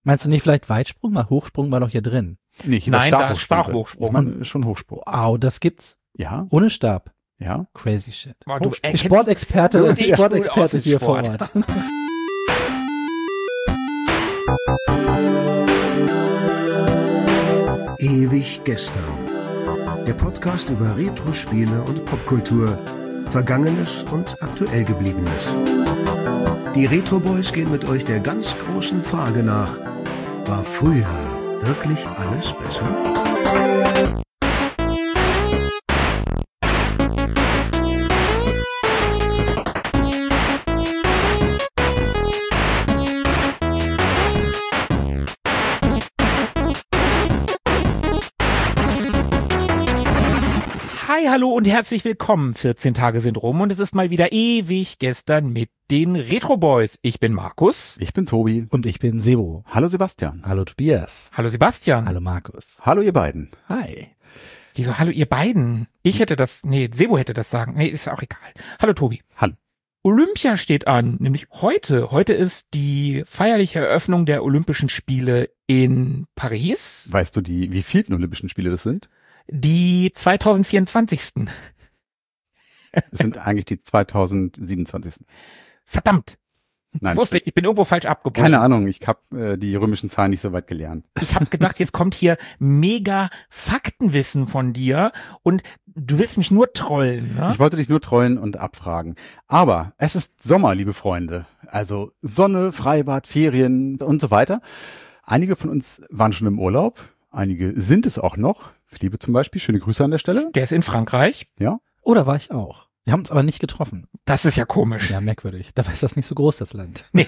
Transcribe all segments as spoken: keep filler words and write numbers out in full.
Meinst du nicht vielleicht Weitsprung? Weil Hochsprung war doch hier drin. Nee, hier Nein, da ist Stabhochsprung. Ich meine, schon Hochsprung. Wow, das gibt's. Ja, Ohne Stab. ja. Crazy shit. Boah, du erkennst Sportexperte, so richtig gut Sportexperte aus dem hier vor Sport. Ort. Ewig gestern. Der Podcast über Retro-Spiele und Popkultur. Vergangenes und aktuell Gebliebenes. Die Retro Boys gehen mit euch der ganz großen Frage nach: War früher wirklich alles besser? Hi, hallo und herzlich willkommen. vierzehn Tage sind rum und es ist mal wieder ewig gestern mit den Retro Boys. Ich bin Markus. Ich bin Tobi. Und ich bin Sebo. Hallo Sebastian. Hallo Tobias. Hallo Sebastian. Hallo Markus. Hallo ihr beiden. Hi. Wieso hallo ihr beiden? Ich hätte das, nee, Sebo hätte das sagen. Nee, ist auch egal. Hallo Tobi. Hallo. Olympia steht an, nämlich heute. Heute ist die feierliche Eröffnung der Olympischen Spiele in Paris. Weißt du, die wie vielen Olympischen Spiele das sind? Die zweitausendvierundzwanzig. Das sind eigentlich die zweitausendsiebenundzwanzig. Verdammt. Nein, Wusste ich, ich bin irgendwo falsch abgebogen. keine Ahnung, ich habe äh, die römischen Zahlen nicht so weit gelernt. Ich habe gedacht, jetzt kommt hier mega Faktenwissen von dir und du willst mich nur trollen, ne? Ich wollte dich nur trollen und abfragen. Aber es ist Sommer, liebe Freunde. Also Sonne, Freibad, Ferien und so weiter. Einige von uns waren schon im Urlaub. Einige sind es auch noch. Philippe zum Beispiel, schöne Grüße an der Stelle. Der ist in Frankreich. Ja. Oder war ich auch? Wir haben uns aber nicht getroffen. Das ist ja komisch. Ja, merkwürdig. Dabei ist das nicht so groß, das Land. Nee.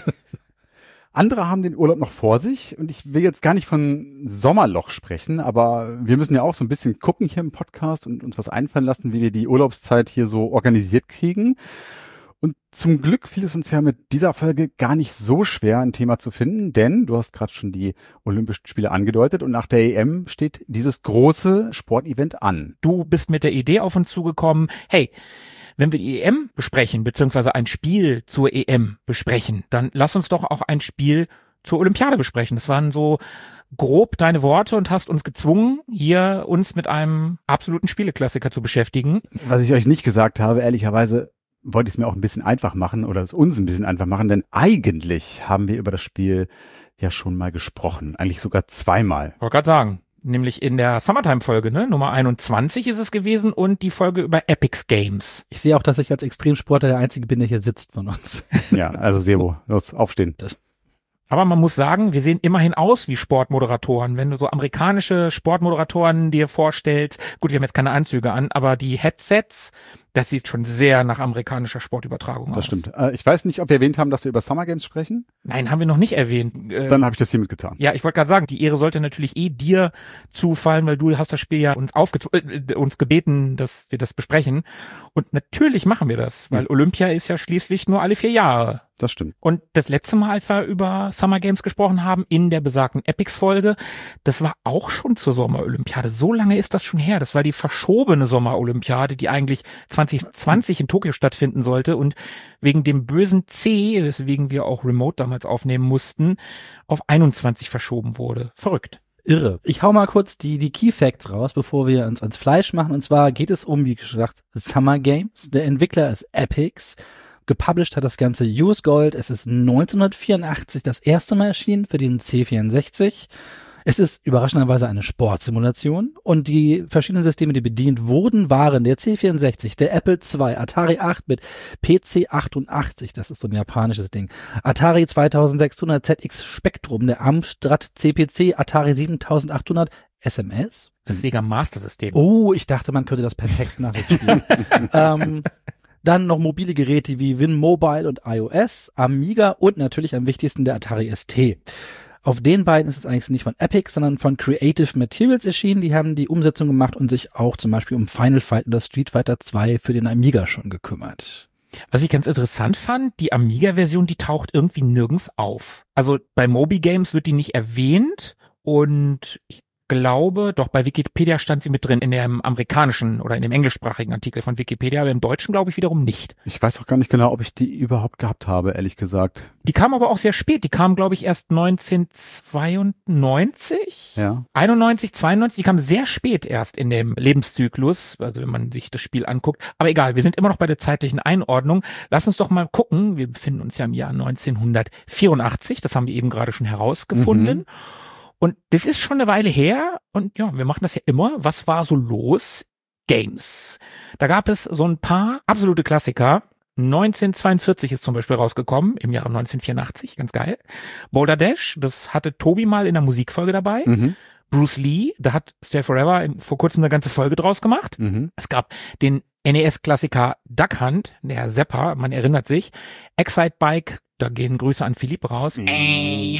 Andere haben den Urlaub noch vor sich und ich will jetzt gar nicht von Sommerloch sprechen, aber wir müssen ja auch so ein bisschen gucken hier im Podcast und uns was einfallen lassen, wie wir die Urlaubszeit hier so organisiert kriegen. Und zum Glück fiel es uns ja mit dieser Folge gar nicht so schwer, ein Thema zu finden, denn du hast gerade schon die Olympischen Spiele angedeutet und nach der E M steht dieses große Sportevent an. Du bist mit der Idee auf uns zugekommen, hey, wenn wir die E M besprechen, beziehungsweise ein Spiel zur E M besprechen, dann lass uns doch auch ein Spiel zur Olympiade besprechen. Das waren so grob deine Worte und hast uns gezwungen, hier uns mit einem absoluten Spieleklassiker zu beschäftigen. Was ich euch nicht gesagt habe, ehrlicherweise, wollte ich es mir auch ein bisschen einfach machen oder es uns ein bisschen einfach machen, denn eigentlich haben wir über das Spiel ja schon mal gesprochen, eigentlich sogar zweimal. Wollte gerade sagen, nämlich in der Summertime-Folge, ne, Nummer einundzwanzig ist es gewesen und die Folge über Epic Games. Ich sehe auch, dass ich als Extremsportler der Einzige bin, der hier sitzt von uns. Ja, also Sebo, los, aufstehen. Das Aber man muss sagen, wir sehen immerhin aus wie Sportmoderatoren. Wenn du so amerikanische Sportmoderatoren dir vorstellst, gut, wir haben jetzt keine Anzüge an, aber die Headsets, das sieht schon sehr nach amerikanischer Sportübertragung aus. Das stimmt. Äh, ich weiß nicht, ob wir erwähnt haben, dass wir über Summer Games sprechen. Nein, haben wir noch nicht erwähnt. Äh, Dann habe ich das hiermit getan. Ja, ich wollte gerade sagen, die Ehre sollte natürlich eh dir zufallen, weil du hast das Spiel ja uns aufgezw- äh, uns gebeten, dass wir das besprechen. Und natürlich machen wir das, weil Mhm. Olympia ist ja schließlich nur alle vier Jahre. Das stimmt. Und das letzte Mal, als wir über Summer Games gesprochen haben, in der besagten Epics-Folge, das war auch schon zur Sommerolympiade. So lange ist das schon her. Das war die verschobene Sommerolympiade, die eigentlich zwanzig zwanzig in Tokio stattfinden sollte und wegen dem bösen C, weswegen wir auch Remote damals aufnehmen mussten, auf einundzwanzig verschoben wurde. Verrückt. Irre. Ich hau mal kurz die, die Key Facts raus, bevor wir uns ans Fleisch machen. Und zwar geht es um, wie gesagt, Summer Games. Der Entwickler ist Epics. Gepublished hat das Ganze U S Gold. Es ist neunzehnhundertvierundachtzig das erste Mal erschienen für den C vierundsechzig. Es ist überraschenderweise eine Sportsimulation und die verschiedenen Systeme, die bedient wurden, waren der C vierundsechzig, der Apple zwei, Atari acht-Bit, P C achtundachtzig, das ist so ein japanisches Ding, Atari zweitausendsechshundert Z X Spectrum, der Amstrad C P C, Atari siebentausendachthundert S M S. Das Sega Master System. Oh, ich dachte, man könnte das per Textnachricht spielen. ähm, Dann noch mobile Geräte wie Win Mobile und iOS, Amiga und natürlich am wichtigsten der Atari S T. Auf den beiden ist es eigentlich nicht von Epic, sondern von Creative Materials erschienen. Die haben die Umsetzung gemacht und sich auch zum Beispiel um Final Fight oder Street Fighter zwei für den Amiga schon gekümmert. Was ich ganz interessant fand, die Amiga-Version, die taucht irgendwie nirgends auf. Also bei Moby Games wird die nicht erwähnt und ich glaube, doch bei Wikipedia stand sie mit drin, in dem amerikanischen oder in dem englischsprachigen Artikel von Wikipedia, aber im Deutschen glaube ich wiederum nicht. Ich weiß auch gar nicht genau, ob ich die überhaupt gehabt habe, ehrlich gesagt. Die kam aber auch sehr spät, die kam glaube ich erst neunzehnhundertzweiundneunzig, Ja. einundneunzig, zweiundneunzig, die kam sehr spät erst in dem Lebenszyklus, also wenn man sich das Spiel anguckt. Aber egal, wir sind immer noch bei der zeitlichen Einordnung. Lass uns doch mal gucken, wir befinden uns ja im Jahr neunzehnhundertvierundachtzig, das haben wir eben gerade schon herausgefunden. Mhm. Und das ist schon eine Weile her und ja, wir machen das ja immer. Was war so los? Games. Da gab es so ein paar absolute Klassiker. neunzehnhundertzweiundvierzig ist zum Beispiel rausgekommen, im Jahre neunzehnhundertvierundachtzig, ganz geil. Boulder Dash, das hatte Tobi mal in der Musikfolge dabei. Mhm. Bruce Lee, da hat Stay Forever vor kurzem eine ganze Folge draus gemacht. Mhm. Es gab den N E S-Klassiker Duck Hunt, der Zapper, man erinnert sich. Excite Bike, da gehen Grüße an Philipp raus. Mhm.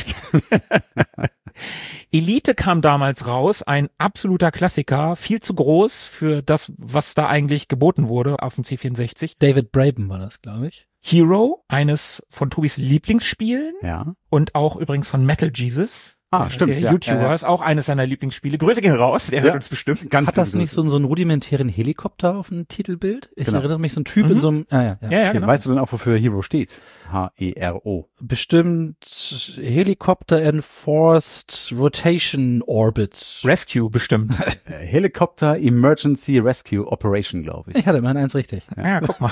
Elite kam damals raus, ein absoluter Klassiker, viel zu groß für das, was da eigentlich geboten wurde auf dem C vierundsechzig. David Braben war das, glaube ich. Hero, eines von Tobis Lieblingsspielen. Ja. Und auch übrigens von Metal Jesus. Ah, stimmt. Der ja, YouTuber ja, ja. ist auch eines seiner Lieblingsspiele. Grüße gehen raus, der ja. hört uns bestimmt. Ganz Hat das nicht so, so einen rudimentären Helikopter auf dem Titelbild? Ich genau. erinnere mich, so ein Typ mhm. in so einem, ah, ja, ja. ja, ja okay. genau. Weißt du denn auch, wofür Hero steht? H E R O. Bestimmt Helicopter Enforced Rotation Orbit. Rescue bestimmt. Helicopter Emergency Rescue Operation, glaube ich. Ich hatte immerhin eins richtig. Ja, ja guck mal.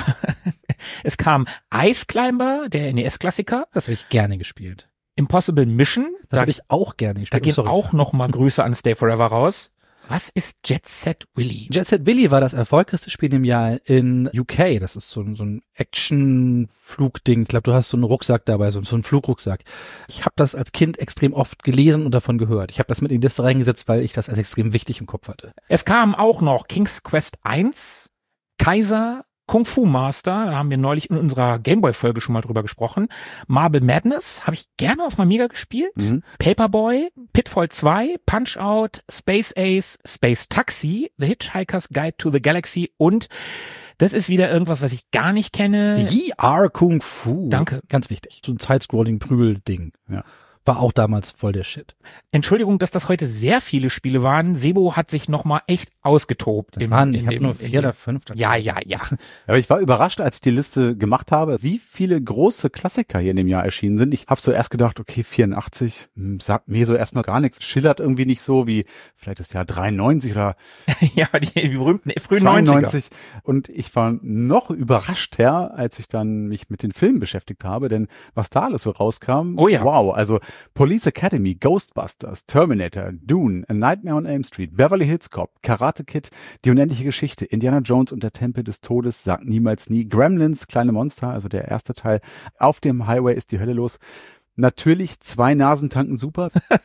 Es kam Ice Climber, der N E S-Klassiker. Das habe ich gerne gespielt. Impossible Mission. Das habe ich auch gerne gespielt. Da gehen oh, auch noch mal Grüße an Stay Forever raus. Was ist Jet Set Willy? Jet Set Willy war das erfolgreichste Spiel im Jahr in U K. Das ist so, so ein Action-Flugding. Ich glaube, du hast so einen Rucksack dabei, so, so einen Flugrucksack. Ich habe das als Kind extrem oft gelesen und davon gehört. Ich habe das mit in die Liste reingesetzt, weil ich das als extrem wichtig im Kopf hatte. Es kam auch noch King's Quest eins, Kaiser, Kung Fu Master, da haben wir neulich in unserer Gameboy-Folge schon mal drüber gesprochen. Marble Madness habe ich gerne auf dem Amiga gespielt. Mhm. Paperboy, Pitfall zwei, Punch-Out, Space Ace, Space Taxi, The Hitchhiker's Guide to the Galaxy und das ist wieder irgendwas, was ich gar nicht kenne. Yi R Kung Fu. Danke. Ganz wichtig. So ein Sidescrolling-Prügel-Ding. Ja. War auch damals voll der Shit. Entschuldigung, dass das heute sehr viele Spiele waren. Sebo hat sich nochmal echt ausgetobt. Das im, waren, ich habe nur vier oder fünf. Ja, ja, ja. Aber ich war überrascht, als ich die Liste gemacht habe, wie viele große Klassiker hier in dem Jahr erschienen sind. Ich habe so erst gedacht, okay, vierundachtzig, sagt mir so erstmal gar nichts. Schillert irgendwie nicht so wie vielleicht das Jahr dreiundneunzig oder ja, die, die berühmten frühen zweiundneunzig. Und ich war noch überraschter, als ich dann mich mit den Filmen beschäftigt habe, denn was da alles so rauskam, oh ja. Wow, also Police Academy, Ghostbusters, Terminator, Dune, A Nightmare on Elm Street, Beverly Hills Cop, Karate Kid, Die unendliche Geschichte, Indiana Jones und der Tempel des Todes, Sagt niemals nie, Gremlins, Kleine Monster, also der erste Teil, Auf dem Highway ist die Hölle los. Natürlich zwei Nasentanken super.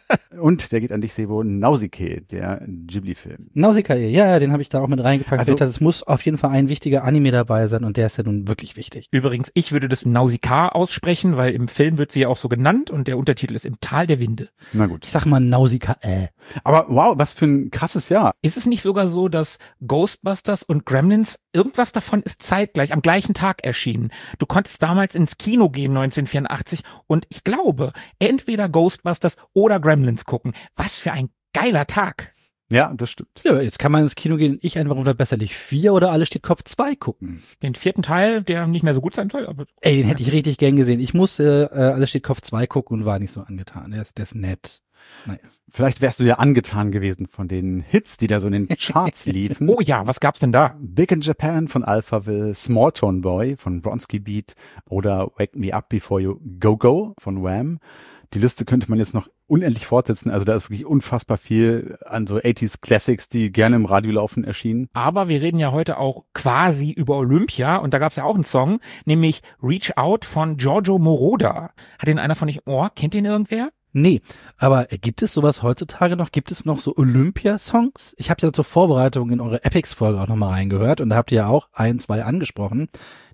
Und der geht an dich, Sebo, Nausicaa, der Ghibli-Film. Nausicaa, ja, ja, den habe ich da auch mit reingepackt. Also, es muss auf jeden Fall ein wichtiger Anime dabei sein und der ist ja nun wirklich wichtig. Übrigens, ich würde das Nausicaa aussprechen, weil im Film wird sie ja auch so genannt und der Untertitel ist Im Tal der Winde. Na gut. Ich sag mal Nausicaa. Äh. Aber wow, was für ein krasses Jahr. Ist es nicht sogar so, dass Ghostbusters und Gremlins, irgendwas davon ist zeitgleich, am gleichen Tag erschienen? Du konntest damals ins Kino gehen, neunzehnhundertvierundachtzig, und ich glaube, entweder Ghostbusters oder Gremlins gucken. Was für ein geiler Tag. Ja, das stimmt. Ja, jetzt kann man ins Kino gehen, ich einfach unter Besserlich vier oder Alles steht Kopf zwei gucken. Den vierten Teil, der nicht mehr so gut sein soll. Aber ey, den hätte ich richtig gern gesehen. Ich musste äh, Alles steht Kopf zwei gucken und war nicht so angetan. Der ist, der ist nett. Naja. Vielleicht wärst du ja angetan gewesen von den Hits, die da so in den Charts liefen. Oh ja, was gab's denn da? Big in Japan von Alphaville, Small Town Boy von Bronski Beat oder Wake Me Up Before You Go Go von Wham. Die Liste könnte man jetzt noch unendlich fortsetzen. Also da ist wirklich unfassbar viel an so achtziger Classics, die gerne im Radio laufen, erschienen. Aber wir reden ja heute auch quasi über Olympia und da gab's ja auch einen Song, nämlich Reach Out von Giorgio Moroder. Hat den einer von euch, oh, kennt den irgendwer? Nee, aber gibt es sowas heutzutage noch? Gibt es noch so Olympia-Songs? Ich habe ja zur Vorbereitung in eure Epics-Folge auch nochmal reingehört und da habt ihr ja auch ein, zwei angesprochen.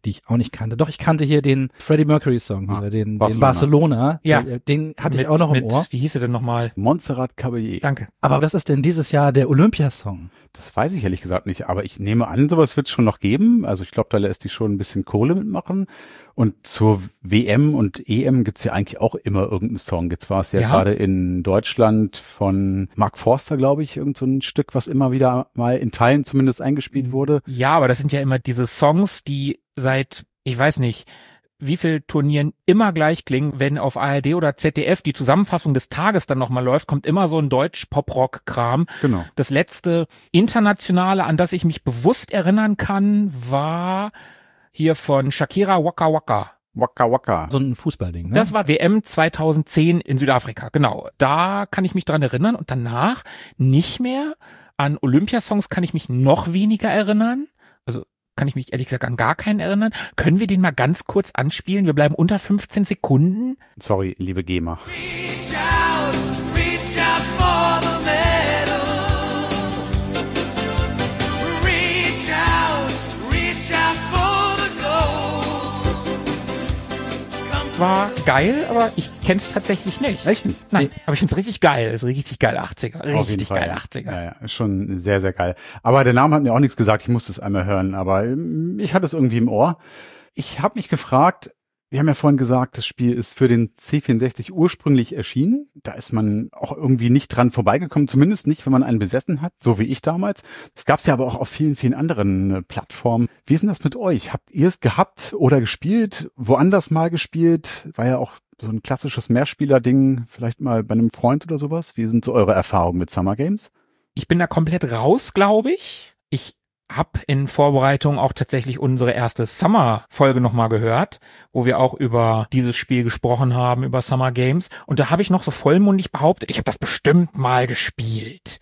die ich auch nicht kannte. Doch, ich kannte hier den Freddie Mercury Song, Ah, hier, den Barcelona. den Barcelona. Ja. Den, den hatte mit, ich auch noch im mit, Ohr. Wie hieß er denn nochmal? Montserrat Caballé. Danke. Aber was ist denn dieses Jahr der Olympiasong? Das weiß ich ehrlich gesagt nicht, aber ich nehme an, sowas wird es schon noch geben. Also ich glaube, da lässt die schon ein bisschen Kohle mitmachen. Und zur W M und E M gibt's ja eigentlich auch immer irgendeinen Song. Jetzt war es ja, Ja. gerade in Deutschland von Mark Forster, glaube ich, irgend so ein Stück, was immer wieder mal in Teilen zumindest eingespielt wurde. Ja, aber das sind ja immer diese Songs, die seit, ich weiß nicht, wie viel Turnieren immer gleich klingen. Wenn auf A R D oder Z D F die Zusammenfassung des Tages dann nochmal läuft, kommt immer so ein Deutsch-Pop-Rock-Kram. Genau. Das letzte Internationale, an das ich mich bewusst erinnern kann, war hier von Shakira Waka Waka. Waka Waka. So ein Fußballding, ne? Das war W M zweitausendzehn in Südafrika, genau. Da kann ich mich dran erinnern und danach nicht mehr. An Olympiasongs kann ich mich noch weniger erinnern. Also kann ich mich ehrlich gesagt an gar keinen erinnern. Können wir den mal ganz kurz anspielen? Wir bleiben unter fünfzehn Sekunden. Sorry, liebe GEMA. Reach out, reach out for the medal. Reach out, reach out for the gold. Come War geil, aber ich kenn's tatsächlich nicht. Echt nicht? Nein, aber ich find's richtig geil. Ist richtig geil achtziger. Auf jeden Richtig Fall. geil achtziger. Ja, ja, ist schon sehr, sehr geil. Aber der Name hat mir auch nichts gesagt. Ich musste es einmal hören. Aber ähm, ich hatte es irgendwie im Ohr. Ich habe mich gefragt, wir haben ja vorhin gesagt, das Spiel ist für den C vierundsechzig ursprünglich erschienen. Da ist man auch irgendwie nicht dran vorbeigekommen, zumindest nicht, wenn man einen besessen hat, so wie ich damals. Das gab es ja aber auch auf vielen, vielen anderen äh, Plattformen. Wie ist denn das mit euch? Habt ihr es gehabt oder gespielt? Woanders mal gespielt? War ja auch so ein klassisches Mehrspieler-Ding, vielleicht mal bei einem Freund oder sowas. Wie sind so eure Erfahrungen mit Summer Games? Ich bin da komplett raus, glaube ich. Ich habe in Vorbereitung auch tatsächlich unsere erste Summer-Folge nochmal gehört, wo wir auch über dieses Spiel gesprochen haben, über Summer Games. Und da habe ich noch so vollmundig behauptet, ich habe das bestimmt mal gespielt.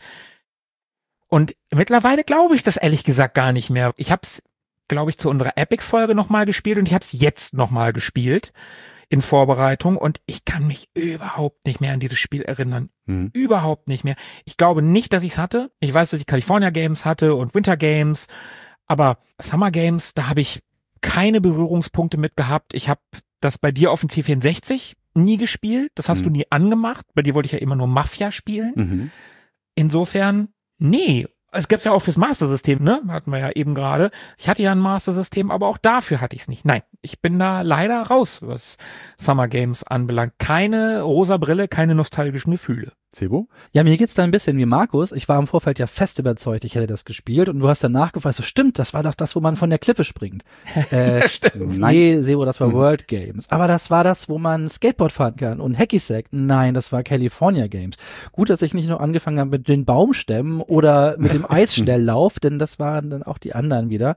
Und mittlerweile glaube ich das ehrlich gesagt gar nicht mehr. Ich habe es, glaube ich, zu unserer Epics-Folge nochmal gespielt und ich habe es jetzt nochmal gespielt in Vorbereitung und ich kann mich überhaupt nicht mehr an dieses Spiel erinnern. Hm. Überhaupt nicht mehr. Ich glaube nicht, dass ich es hatte. Ich weiß, dass ich California Games hatte und Winter Games, aber Summer Games, da habe ich keine Berührungspunkte mit gehabt. Ich habe das bei dir auf dem C vierundsechzig nie gespielt. Das hast Hm. du nie angemacht. Bei dir wollte ich ja immer nur Mafia spielen. Mhm. Insofern, nee. Es gibt's ja auch fürs Master-System, ne? Hatten wir ja eben gerade. Ich hatte ja ein Master-System, aber auch dafür hatte ich es nicht. Nein, ich bin da leider raus, was Summer Games anbelangt. Keine rosa Brille, keine nostalgischen Gefühle. Sebo? Ja, mir geht's da ein bisschen wie Markus. Ich war im Vorfeld ja fest überzeugt, ich hätte das gespielt und du hast dann nachgefragt, so stimmt, das war doch das, wo man von der Klippe springt. Äh, Nein. nee, Sebo, das war Mhm. World Games. Aber das war das, wo man Skateboard fahren kann und Hacky-Sack. Nein, das war California Games. Gut, dass ich nicht noch angefangen habe mit den Baumstämmen oder mit dem Eisschnelllauf, denn das waren dann auch die anderen wieder.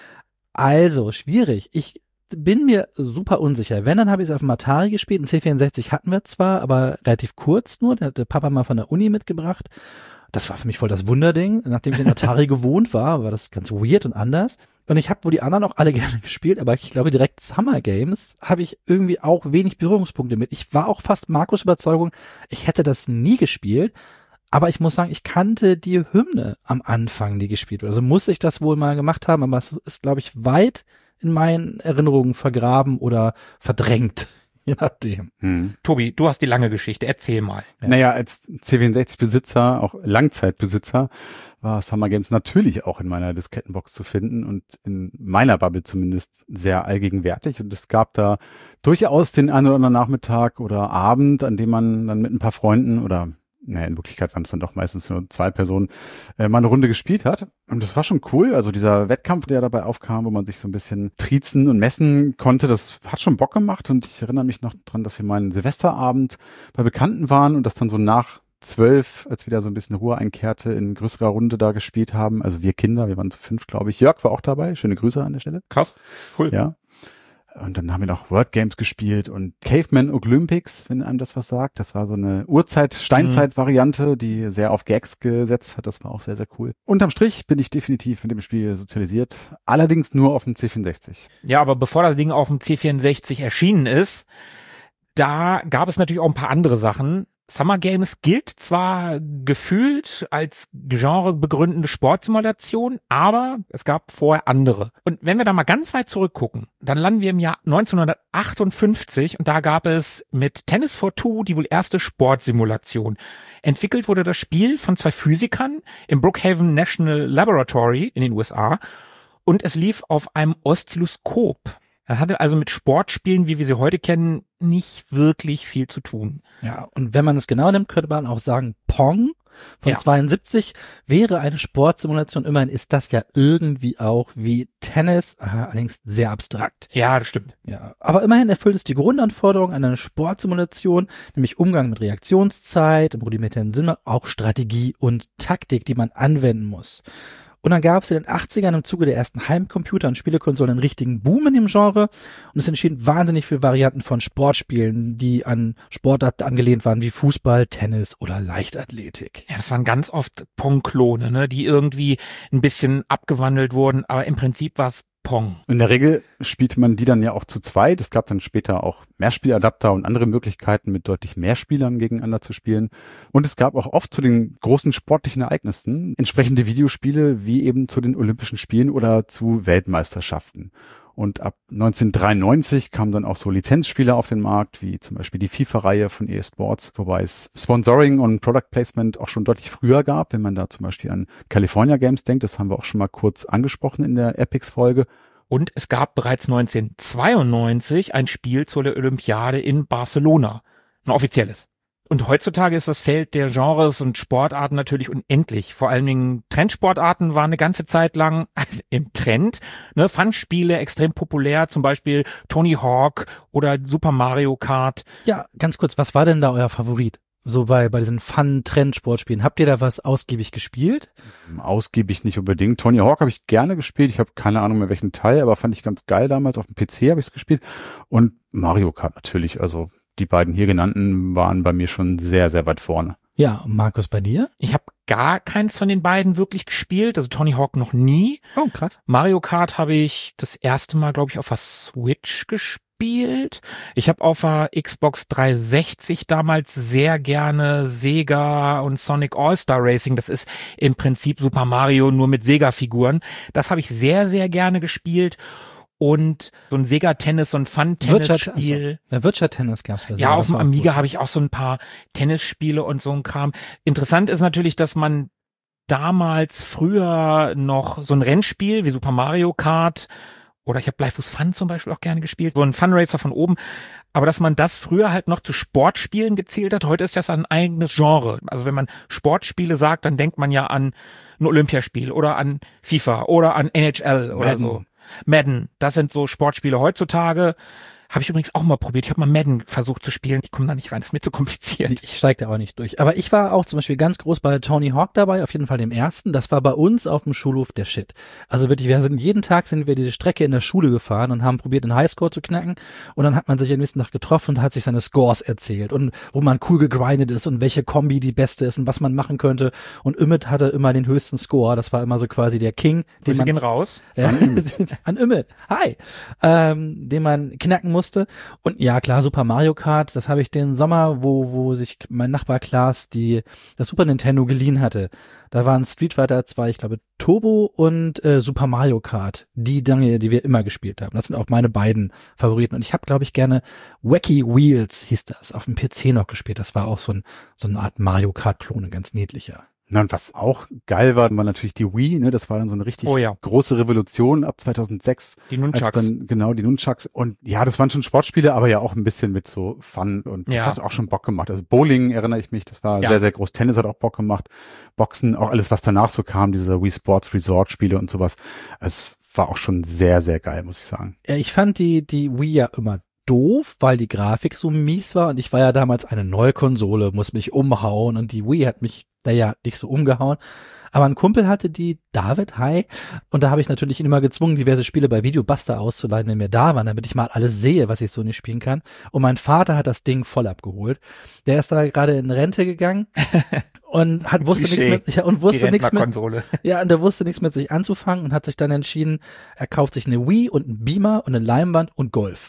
Also, schwierig. Ich bin mir super unsicher. Wenn, dann habe ich es auf dem Atari gespielt. Ein C vierundsechzig hatten wir zwar, aber relativ kurz nur. Den hat der Papa mal von der Uni mitgebracht. Das war für mich voll das Wunderding. Nachdem ich den Atari gewohnt war, war das ganz weird und anders. Und ich habe wohl die anderen auch alle gerne gespielt, aber ich glaube direkt Summer Games habe ich irgendwie auch wenig Berührungspunkte mit. Ich war auch fast Markus' Überzeugung, ich hätte das nie gespielt. Aber ich muss sagen, ich kannte die Hymne am Anfang, die gespielt wurde. Also muss ich das wohl mal gemacht haben, aber es ist, glaube ich, weit in meinen Erinnerungen vergraben oder verdrängt, je nachdem. Hm. Tobi, du hast die lange Geschichte. Erzähl mal. Ja. Naja, als C vierundsechzig-Besitzer, auch Langzeitbesitzer, war Summer Games natürlich auch in meiner Diskettenbox zu finden und in meiner Bubble zumindest sehr allgegenwärtig. Und es gab da durchaus den einen oder anderen Nachmittag oder Abend, an dem man dann mit ein paar Freunden oder naja, in Wirklichkeit waren es dann doch meistens nur zwei Personen, äh, mal eine Runde gespielt hat. Und das war schon cool. Also dieser Wettkampf, der dabei aufkam, wo man sich so ein bisschen triezen und messen konnte, das hat schon Bock gemacht. Und ich erinnere mich noch dran, dass wir mal einen Silvesterabend bei Bekannten waren und das dann so nach zwölf, als wieder so ein bisschen Ruhe einkehrte, in größerer Runde da gespielt haben. Also wir Kinder, wir waren zu fünf, glaube ich. Jörg war auch dabei. Schöne Grüße an der Stelle. Krass. Cool. Ja. Und dann haben wir noch Word Games gespielt und Caveman Olympics, wenn einem das was sagt. Das war so eine Urzeit-Steinzeit-Variante, die sehr auf Gags gesetzt hat. Das war auch sehr, sehr cool. Unterm Strich bin ich definitiv mit dem Spiel sozialisiert. Allerdings nur auf dem C vierundsechzig. Ja, aber bevor das Ding auf dem C vierundsechzig erschienen ist, da gab es natürlich auch ein paar andere Sachen. Summer Games gilt zwar gefühlt als genrebegründende Sportsimulation, aber es gab vorher andere. Und wenn wir da mal ganz weit zurückgucken, dann landen wir im Jahr neunzehnhundertachtundfünfzig und da gab es mit Tennis for Two die wohl erste Sportsimulation. Entwickelt wurde das Spiel von zwei Physikern im Brookhaven National Laboratory in den U S A und es lief auf einem Oszilloskop. Er hatte also mit Sportspielen, wie wir sie heute kennen, nicht wirklich viel zu tun. Ja, und wenn man es genau nimmt, könnte man auch sagen, Pong von Ja. zweiundsiebzig wäre eine Sportsimulation. Immerhin ist das ja irgendwie auch wie Tennis, aha, allerdings sehr abstrakt. Ja, das stimmt. Ja, aber immerhin erfüllt es die Grundanforderung an eine Sportsimulation, nämlich Umgang mit Reaktionszeit, im rudimentären Sinne auch Strategie und Taktik, die man anwenden muss. Und dann gab es in den achtzigern im Zuge der ersten Heimcomputer und Spielekonsolen einen richtigen Boom in dem Genre und es entstehen wahnsinnig viele Varianten von Sportspielen, die an Sportarten angelehnt waren wie Fußball, Tennis oder Leichtathletik. Ja, das waren ganz oft Pong-Klone, ne, die irgendwie ein bisschen abgewandelt wurden, aber im Prinzip war es Pong. In der Regel spielte man die dann ja auch zu zweit. Es gab dann später auch Mehrspieladapter und andere Möglichkeiten, mit deutlich mehr Spielern gegeneinander zu spielen. Und es gab auch oft zu den großen sportlichen Ereignissen entsprechende Videospiele, wie eben zu den Olympischen Spielen oder zu Weltmeisterschaften. Und ab neunzehnhundertdreiundneunzig kamen dann auch so Lizenzspiele auf den Markt, wie zum Beispiel die FIFA-Reihe von E A Sports, wobei es Sponsoring und Product Placement auch schon deutlich früher gab, wenn man da zum Beispiel an California Games denkt. Das haben wir auch schon mal kurz angesprochen in der Epics-Folge. Und es gab bereits neunzehnhundertzweiundneunzig ein Spiel zur Olympiade in Barcelona. Ein offizielles. Und heutzutage ist das Feld der Genres und Sportarten natürlich unendlich. Vor allen Dingen Trendsportarten waren eine ganze Zeit lang im Trend. Ne, Fun-Spiele extrem populär, zum Beispiel Tony Hawk oder Super Mario Kart. Ja, ganz kurz, was war denn da euer Favorit? So bei, bei diesen Fun-Trend-Sportspielen. Habt ihr da was ausgiebig gespielt? Ausgiebig nicht unbedingt. Tony Hawk habe ich gerne gespielt. Ich habe keine Ahnung mehr welchen Teil, aber fand ich ganz geil damals. Auf dem P C habe ich es gespielt. Und Mario Kart natürlich, also die beiden hier genannten waren bei mir schon sehr, sehr weit vorne. Ja, Markus, bei dir? Ich habe gar keins von den beiden wirklich gespielt, also Tony Hawk noch nie. Oh, krass. Mario Kart habe ich das erste Mal, glaube ich, auf der Switch gespielt. Ich habe auf der Xbox dreihundertsechzig damals sehr gerne Sega und Sonic All-Star Racing. Das ist im Prinzip Super Mario nur mit Sega-Figuren. Das habe ich sehr, sehr gerne gespielt. Und so ein Sega-Tennis, so ein Fun-Tennis-Spiel. Ja, Virtua-Tennis gab's bei Sega. Ja, auf das dem war Amiga groß. habe ich auch so ein paar Tennisspiele und so ein Kram. Interessant ist natürlich, dass man damals früher noch so ein Rennspiel wie Super Mario Kart oder ich habe Bleifuß Fun zum Beispiel auch gerne gespielt, so ein Funracer von oben, aber dass man das früher halt noch zu Sportspielen gezählt hat, heute ist das ein eigenes Genre. Also wenn man Sportspiele sagt, dann denkt man ja an ein Olympiaspiel oder an FIFA oder an N H L oder Madden. so. Madden, das sind so Sportspiele heutzutage. Habe ich übrigens auch mal probiert. Ich habe mal Madden versucht zu spielen. Ich komme da nicht rein, das ist mir zu kompliziert. Ich steig da auch nicht durch. Aber ich war auch zum Beispiel ganz groß bei Tony Hawk dabei, auf jeden Fall dem ersten. Das war bei uns auf dem Schulhof der Shit. Also wirklich, wir sind jeden Tag sind wir diese Strecke in der Schule gefahren und haben probiert, den Highscore zu knacken. Und dann hat man sich am nächsten Tag getroffen und hat sich seine Scores erzählt und wo man cool gegrindet ist und welche Kombi die beste ist und was man machen könnte. Und Ümit hatte immer den höchsten Score. Das war immer so quasi der King, den Wir man gehen raus. Ja, an Ümmel. Hi. Ähm, den man knacken musste. Und ja, klar, Super Mario Kart, das habe ich den Sommer, wo wo sich mein Nachbar Klaas die das Super Nintendo geliehen hatte. Da waren Street Fighter zwei, ich glaube Turbo und äh, Super Mario Kart, die Dinge, die wir immer gespielt haben. Das sind auch meine beiden Favoriten. Und ich habe, glaube ich, gerne Wacky Wheels, hieß das, auf dem P C noch gespielt. Das war auch so, ein, so eine Art Mario Kart-Klone, ganz niedlicher. Na, und was auch geil war, war natürlich die Wii, ne, das war dann so eine richtig Oh ja. große Revolution ab zweitausendsechs. Die Nunchucks. Als dann, genau, die Nunchucks. Und ja, das waren schon Sportspiele, aber ja auch ein bisschen mit so Fun und das Ja. hat auch schon Bock gemacht. Also Bowling erinnere ich mich, das war Ja. sehr, sehr groß. Tennis hat auch Bock gemacht. Boxen, auch alles, was danach so kam, diese Wii Sports Resort Spiele und sowas. Es war auch schon sehr, sehr geil, muss ich sagen. Ja, ich fand die die Wii ja immer doof, weil die Grafik so mies war und ich war ja damals eine neue Konsole, muss mich umhauen und die Wii hat mich naja nicht so umgehauen. Aber ein Kumpel hatte die, David, hi, und da habe ich natürlich ihn immer gezwungen, diverse Spiele bei Videobuster auszuleihen, wenn wir da waren, damit ich mal alles sehe, was ich so nicht spielen kann. Und mein Vater hat das Ding voll abgeholt. Der ist da gerade in Rente gegangen und hat wusste nichts mit, ja, und wusste nichts mit, ja, und der wusste nichts mit sich anzufangen und hat sich dann entschieden, er kauft sich eine Wii und einen Beamer und eine Leinwand und Golf.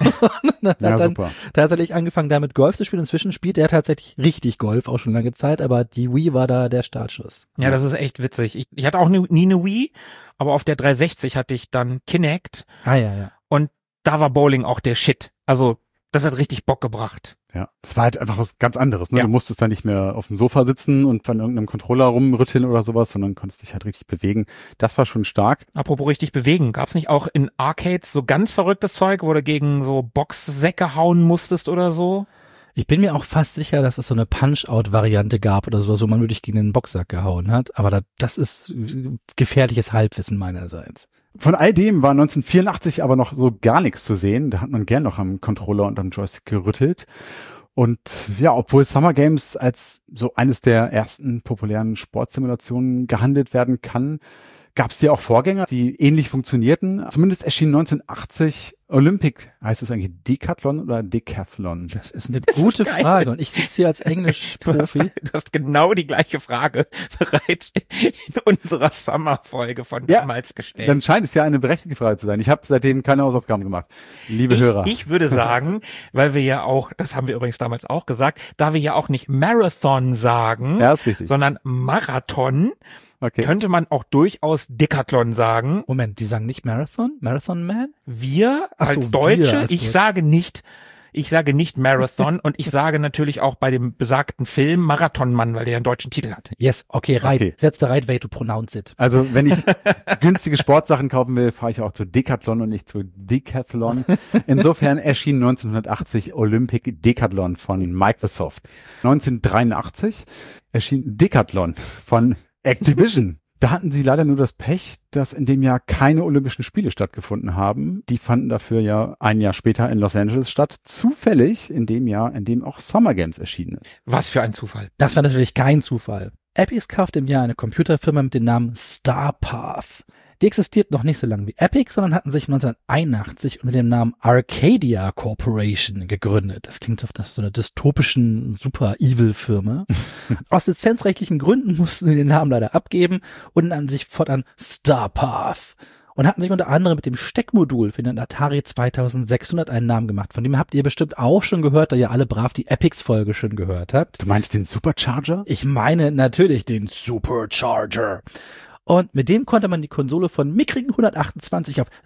und hat Ja, dann super. tatsächlich angefangen, damit Golf zu spielen. Inzwischen spielt er tatsächlich richtig Golf, auch schon lange Zeit, aber die Wii war da der Startschuss. Ja, das ist echt witzig. Ich, ich hatte auch nie, nie eine Wii, aber auf der dreihundertsechzig hatte ich dann Kinect Ah, ja, ja. und da war Bowling auch der Shit. Also, das hat richtig Bock gebracht. Ja, es war halt einfach was ganz anderes. Ne? Ja. Du musstest da nicht mehr auf dem Sofa sitzen und von irgendeinem Controller rumrütteln oder sowas, sondern konntest dich halt richtig bewegen. Das war schon stark. Apropos richtig bewegen, gab's nicht auch in Arcades so ganz verrücktes Zeug, wo du gegen so Boxsäcke hauen musstest oder so? Ich bin mir auch fast sicher, dass es so eine Punch-Out-Variante gab oder sowas, wo man wirklich gegen den Boxsack gehauen hat. Aber da, das ist gefährliches Halbwissen meinerseits. Von all dem war neunzehnhundertvierundachtzig aber noch so gar nichts zu sehen. Da hat man gern noch am Controller und am Joystick gerüttelt. Und ja, obwohl Summer Games als so eines der ersten populären Sportsimulationen gehandelt werden kann, gab es hier auch Vorgänger, die ähnlich funktionierten. Zumindest erschien neunzehnhundertachtzig Olympic, heißt es eigentlich Decathlon oder Decathlon? Das ist eine Das gute ist geil. Frage und ich sitze hier als Du hast, Englisch-Profi. du hast genau die gleiche Frage bereits in unserer Sommerfolge von Ja, damals gestellt. Dann scheint es ja eine berechtigte Frage zu sein. Ich habe seitdem keine Hausaufgaben gemacht. Liebe ich, Hörer. ich würde sagen, weil wir ja auch, das haben wir übrigens damals auch gesagt, da wir ja auch nicht Marathon sagen, Ja, ist richtig. sondern Marathon, Okay. könnte man auch durchaus Decathlon sagen. Moment, die sagen nicht Marathon? Marathon Man? Wir Ach so, als wir Deutsche, als ich Deutsche. sage nicht, ich sage nicht Marathon und ich sage natürlich auch bei dem besagten Film Marathonmann, weil der einen deutschen Titel hat. Yes, okay, right. Okay. That's the right way to pronounce it. Also wenn ich günstige Sportsachen kaufen will, fahre ich auch zu Decathlon und nicht zu Decathlon. Insofern erschien neunzehnhundertachtzig Olympic Decathlon von Microsoft. neunzehnhundertdreiundachtzig erschien Decathlon von Activision. Da hatten sie leider nur das Pech, dass in dem Jahr keine Olympischen Spiele stattgefunden haben. Die fanden dafür ja ein Jahr später in Los Angeles statt. Zufällig in dem Jahr, in dem auch Summer Games erschienen ist. Was für ein Zufall. Das war natürlich kein Zufall. Epix kaufte im Jahr eine Computerfirma mit dem Namen Starpath. Die existiert noch nicht so lange wie Epic, sondern hatten sich neunzehnhunderteinundachtzig unter dem Namen Arcadia Corporation gegründet. Das klingt auf so einer dystopischen Super-Evil-Firma. Aus lizenzrechtlichen Gründen mussten sie den Namen leider abgeben und nannten sich fortan Starpath und hatten sich unter anderem mit dem Steckmodul für den Atari zweitausendsechshundert einen Namen gemacht. Von dem habt ihr bestimmt auch schon gehört, da ihr alle brav die Epics-Folge schon gehört habt. Du meinst den Supercharger? Ich meine natürlich den Supercharger. Und mit dem konnte man die Konsole von mickrigen hundertachtundzwanzig auf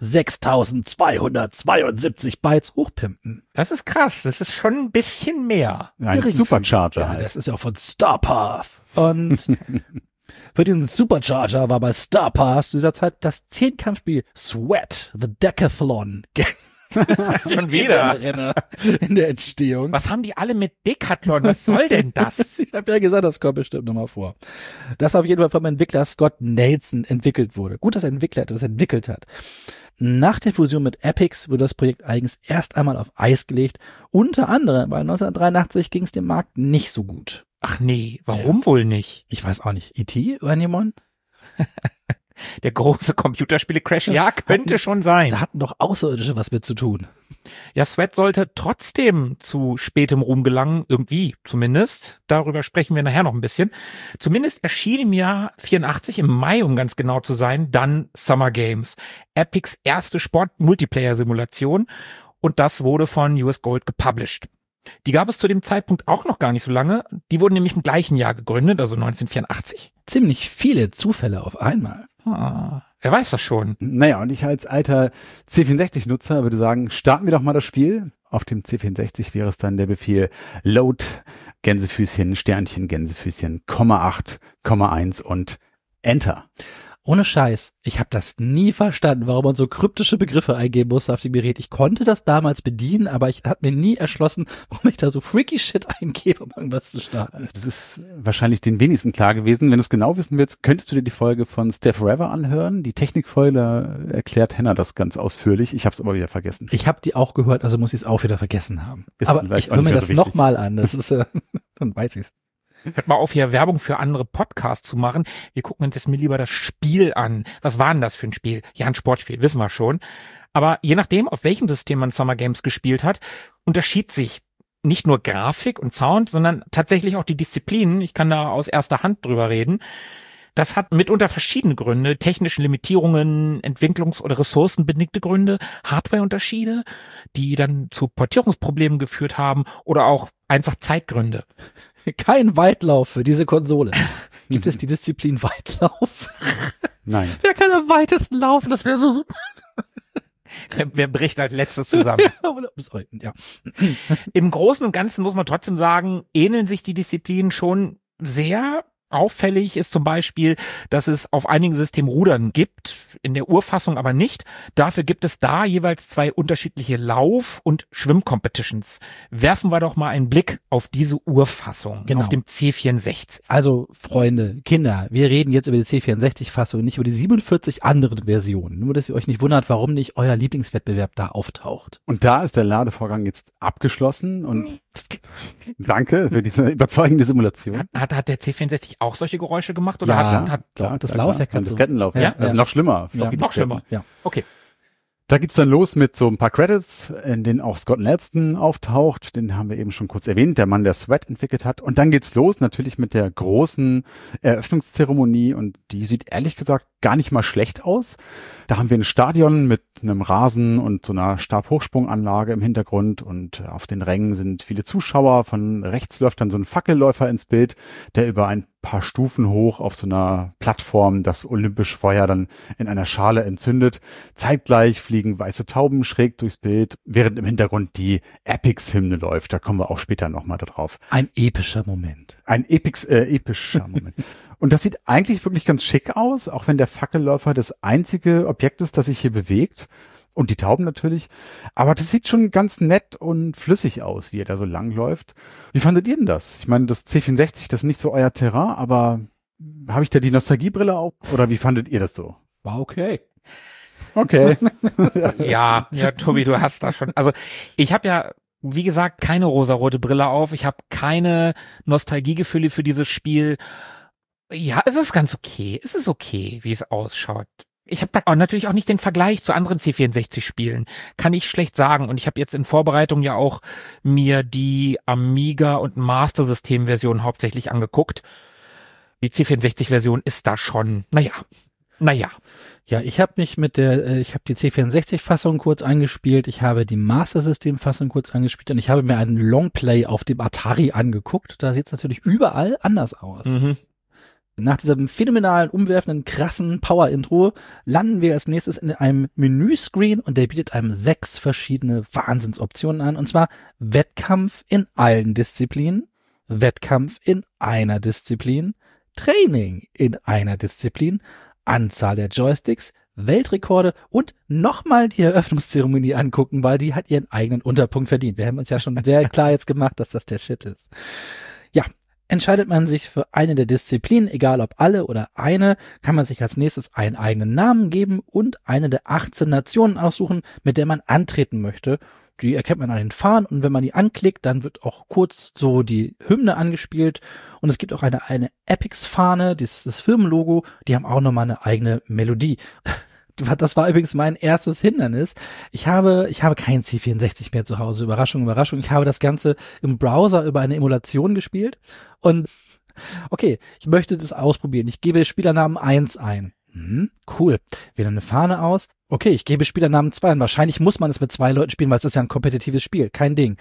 sechstausendzweihundertzweiundsiebzig Bytes hochpimpen. Das ist krass. Das ist schon ein bisschen mehr. Ein Geringfügig. Supercharger. Ja, halt. das ist ja von Starpath. Und für den Supercharger war bei Starpath zu dieser Zeit das Zehnkampfspiel Sweat, the Decathlon Schon wieder. in der Entstehung. Was haben die alle mit Decathlon? Was soll denn das? Ich habe ja gesagt, das kommt bestimmt nochmal vor. Das auf jeden Fall vom Entwickler Scott Nelson entwickelt wurde. Gut, dass er Entwickler das entwickelt hat. Nach der Fusion mit Epix wurde das Projekt eigens erst einmal auf Eis gelegt. Unter anderem, weil neunzehnhundertdreiundachtzig ging es dem Markt nicht so gut. Ach nee, warum wohl nicht? Ich weiß auch nicht. E T, anyone? Der große Computerspiele-Crash? Ja, könnte schon sein. Da hatten doch Außerirdische was mit zu tun. Ja, Sweat sollte trotzdem zu spätem Ruhm gelangen, irgendwie zumindest. Darüber sprechen wir nachher noch ein bisschen. Zumindest erschien im Jahr vierundachtzig, im Mai, um ganz genau zu sein, dann Summer Games. Epics erste Sport-Multiplayer-Simulation. Und das wurde von U S Gold gepublished. Die gab es zu dem Zeitpunkt auch noch gar nicht so lange. Die wurden nämlich im gleichen Jahr gegründet, also neunzehnhundertvierundachtzig. Ziemlich viele Zufälle auf einmal. Ah, wer weiß das schon. Naja, und ich als alter C vierundsechzig-Nutzer würde sagen, starten wir doch mal das Spiel. Auf dem C vierundsechzig wäre es dann der Befehl Load, Gänsefüßchen, Sternchen, Gänsefüßchen, Komma acht, Komma eins und Enter. Ohne Scheiß, ich habe das nie verstanden, warum man so kryptische Begriffe eingeben musste auf dem Gerät. Ich konnte das damals bedienen, aber ich habe mir nie erschlossen, warum ich da so freaky Shit eingebe, um irgendwas zu starten. Das ist wahrscheinlich den wenigsten klar gewesen. Wenn du es genau wissen willst, könntest du dir die Folge von Steph Forever anhören. Die Technikfolge erklärt Henna das ganz ausführlich. Ich habe es aber wieder vergessen. Ich habe die auch gehört, also muss ich es auch wieder vergessen haben. Ist aber vielleicht ich auch höre nicht mir mehr das so wichtig. nochmal an, das ist, äh, dann weiß ich's. Hört mal auf, hier Werbung für andere Podcasts zu machen. Wir gucken uns jetzt mir lieber das Spiel an. Was war denn das für ein Spiel? Ja, ein Sportspiel, wissen wir schon. Aber je nachdem, auf welchem System man Summer Games gespielt hat, unterschied sich nicht nur Grafik und Sound, sondern tatsächlich auch die Disziplinen. Ich kann da aus erster Hand drüber reden. Das hat mitunter verschiedene Gründe, technische Limitierungen, Entwicklungs- oder ressourcenbedingte Gründe, Hardwareunterschiede, die dann zu Portierungsproblemen geführt haben oder auch einfach Zeitgründe. Kein Weitlauf für diese Konsole. Gibt es die Disziplin Weitlauf? Nein. Wer kann am weitesten laufen? Das wäre so super. Wer, wer bricht als letztes zusammen? Ja. Im Großen und Ganzen muss man trotzdem sagen, ähneln sich die Disziplinen schon sehr. Auffällig ist zum Beispiel, dass es auf einigen Systemen Rudern gibt, in der Urfassung aber nicht. Dafür gibt es da jeweils zwei unterschiedliche Lauf- und Schwimmcompetitions. Werfen wir doch mal einen Blick auf diese Urfassung, Genau. auf dem C vierundsechzig. Also, Freunde, Kinder, wir reden jetzt über die C vierundsechzig-Fassung, nicht über die siebenundvierzig anderen Versionen. Nur, dass ihr euch nicht wundert, warum nicht euer Lieblingswettbewerb da auftaucht. Und da ist der Ladevorgang jetzt abgeschlossen und danke für diese überzeugende Simulation. Hat, hat der C vierundsechzig auch solche Geräusche gemacht? Oder Ja, hat, hat klar, das klar, Laufwerk klar. hat so. Diskettenlaufwerk. Ja, Also ja. noch schlimmer. Ja. noch schlimmer? Ja. Okay. Da geht's dann los mit so ein paar Credits, in denen auch Scott Nelson auftaucht. Den haben wir eben schon kurz erwähnt, der Mann, der Sweat entwickelt hat. Und dann geht's los natürlich mit der großen Eröffnungszeremonie. Und die sieht ehrlich gesagt gar nicht mal schlecht aus. Da haben wir ein Stadion mit einem Rasen und so einer Stabhochsprunganlage im Hintergrund. Und auf den Rängen sind viele Zuschauer. Von rechts läuft dann so ein Fackelläufer ins Bild, der über ein paar Stufen hoch auf so einer Plattform das olympische Feuer dann in einer Schale entzündet. Zeitgleich fliegen weiße Tauben schräg durchs Bild, während im Hintergrund die Epics-Hymne läuft. Da kommen wir auch später nochmal drauf. Ein epischer Moment. Ein Epics, äh, epischer Moment. Und das sieht eigentlich wirklich ganz schick aus, auch wenn der Fackelläufer das einzige Objekt ist, das sich hier bewegt. Und die Tauben natürlich. Aber das sieht schon ganz nett und flüssig aus, wie er da so lang läuft. Wie fandet ihr denn das? Ich meine, das C vierundsechzig, das ist nicht so euer Terrain, aber habe ich da die Nostalgiebrille auf? Oder wie fandet ihr das so? War okay. Okay. Ja, ja, Tobi, du hast da schon. Also ich habe ja, wie gesagt, keine rosarote Brille auf. Ich habe keine Nostalgiegefühle für dieses Spiel. Ja, es ist ganz okay. Es ist okay, wie es ausschaut. Ich habe da auch natürlich auch nicht den Vergleich zu anderen C vierundsechzig-Spielen. Kann ich schlecht sagen. Und ich habe jetzt in Vorbereitung ja auch mir die Amiga- und Master-System-Version hauptsächlich angeguckt. Die C vierundsechzig-Version ist da schon, naja, naja. Ja, ich habe mich mit der, äh, ich habe die C vierundsechzig-Fassung kurz angespielt, ich habe die Master-System-Fassung kurz angespielt und ich habe mir einen Longplay auf dem Atari angeguckt. Da sieht es natürlich überall anders aus. Mhm. Nach diesem phänomenalen, umwerfenden, krassen Power-Intro landen wir als nächstes in einem Menüscreen und der bietet einem sechs verschiedene Wahnsinnsoptionen an. Und zwar Wettkampf in allen Disziplinen, Wettkampf in einer Disziplin, Training in einer Disziplin, Anzahl der Joysticks, Weltrekorde und nochmal die Eröffnungszeremonie angucken, weil die hat ihren eigenen Unterpunkt verdient. Wir haben uns ja schon sehr klar jetzt gemacht, dass das der Shit ist. Ja. Entscheidet man sich für eine der Disziplinen, egal ob alle oder eine, kann man sich als nächstes einen eigenen Namen geben und eine der achtzehn Nationen aussuchen, mit der man antreten möchte. Die erkennt man an den Fahnen und wenn man die anklickt, dann wird auch kurz so die Hymne angespielt und es gibt auch eine, eine Epics-Fahne, das, das Firmenlogo, die haben auch nochmal eine eigene Melodie. Das war übrigens mein erstes Hindernis. Ich habe, ich habe kein C vierundsechzig mehr zu Hause. Überraschung, Überraschung. Ich habe das Ganze im Browser über eine Emulation gespielt. Und okay, ich möchte das ausprobieren. Ich gebe Spielernamen eins ein. Hm, cool. Wähle eine Fahne aus. Okay, ich gebe Spielernamen zwei ein. Wahrscheinlich muss man es mit zwei Leuten spielen, weil es ist ja ein kompetitives Spiel. Kein Ding.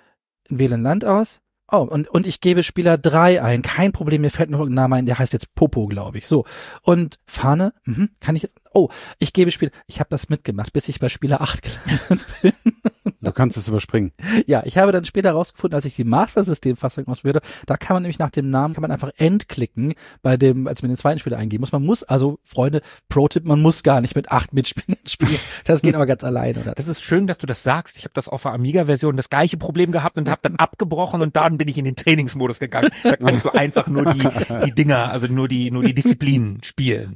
Wähle ein Land aus. Oh, und, und ich gebe Spieler drei ein. Kein Problem, mir fällt noch irgendein Name ein, der heißt jetzt Popo, glaube ich. So. Und Fahne, mhm, kann ich jetzt, oh, ich gebe Spieler, ich habe das mitgemacht, bis ich bei Spieler acht gelandet bin. Du kannst es überspringen. Ja, ich habe dann später rausgefunden, als ich die Master-System-Fassung auswählte, da kann man nämlich nach dem Namen, kann man einfach entklicken, bei dem, als man den zweiten Spieler eingeben muss. Man muss, also, Freunde, Pro-Tipp, man muss gar nicht mit acht Mitspielern spielen. Das geht aber ganz alleine, oder? Das ist schön, dass du das sagst. Ich habe das auf der Amiga-Version das gleiche Problem gehabt und habe dann abgebrochen und dann bin ich in den Trainingsmodus gegangen. Da kannst du einfach nur die, die Dinger, also nur die, nur die Disziplinen spielen.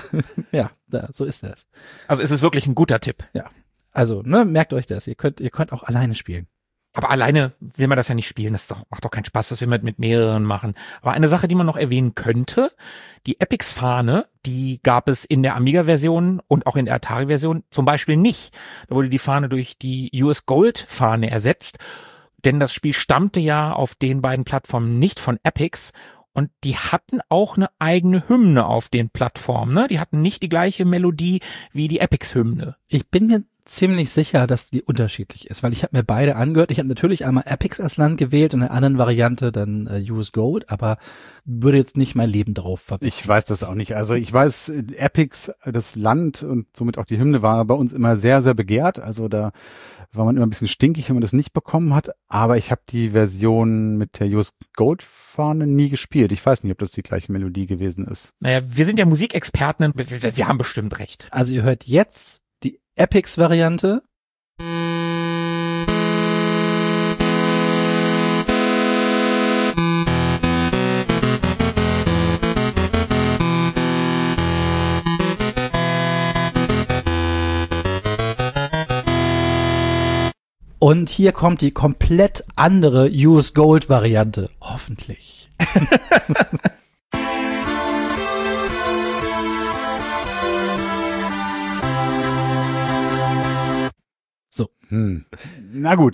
Ja, da, so ist das. Also es ist wirklich ein guter Tipp. Ja. Also, ne, merkt euch das. Ihr könnt, ihr könnt auch alleine spielen. Aber alleine will man das ja nicht spielen, das ist doch, macht doch keinen Spaß, das will man mit mehreren machen. Aber eine Sache, die man noch erwähnen könnte, die Epix-Fahne, die gab es in der Amiga-Version und auch in der Atari-Version zum Beispiel nicht. Da wurde die Fahne durch die U S Gold-Fahne ersetzt, denn das Spiel stammte ja auf den beiden Plattformen nicht von Epix und die hatten auch eine eigene Hymne auf den Plattformen, ne? Die hatten nicht die gleiche Melodie wie die Epix-Hymne. Ich bin mir ziemlich sicher, dass die unterschiedlich ist, weil ich habe mir beide angehört. Ich habe natürlich einmal Epix als Land gewählt und in der anderen Variante dann äh, U S Gold, aber würde jetzt nicht mein Leben drauf verwenden. Ich weiß das auch nicht. Also ich weiß, Epix, das Land und somit auch die Hymne war bei uns immer sehr, sehr begehrt. Also da war man immer ein bisschen stinkig, wenn man das nicht bekommen hat. Aber ich habe die Version mit der U S Gold-Fahne nie gespielt. Ich weiß nicht, ob das die gleiche Melodie gewesen ist. Naja, wir sind ja Musikexperten, wir, wir, wir haben bestimmt recht. Also ihr hört jetzt die Epix-Variante. Und hier kommt die komplett andere U S Gold-Variante. Hoffentlich. So. Hm. Na gut.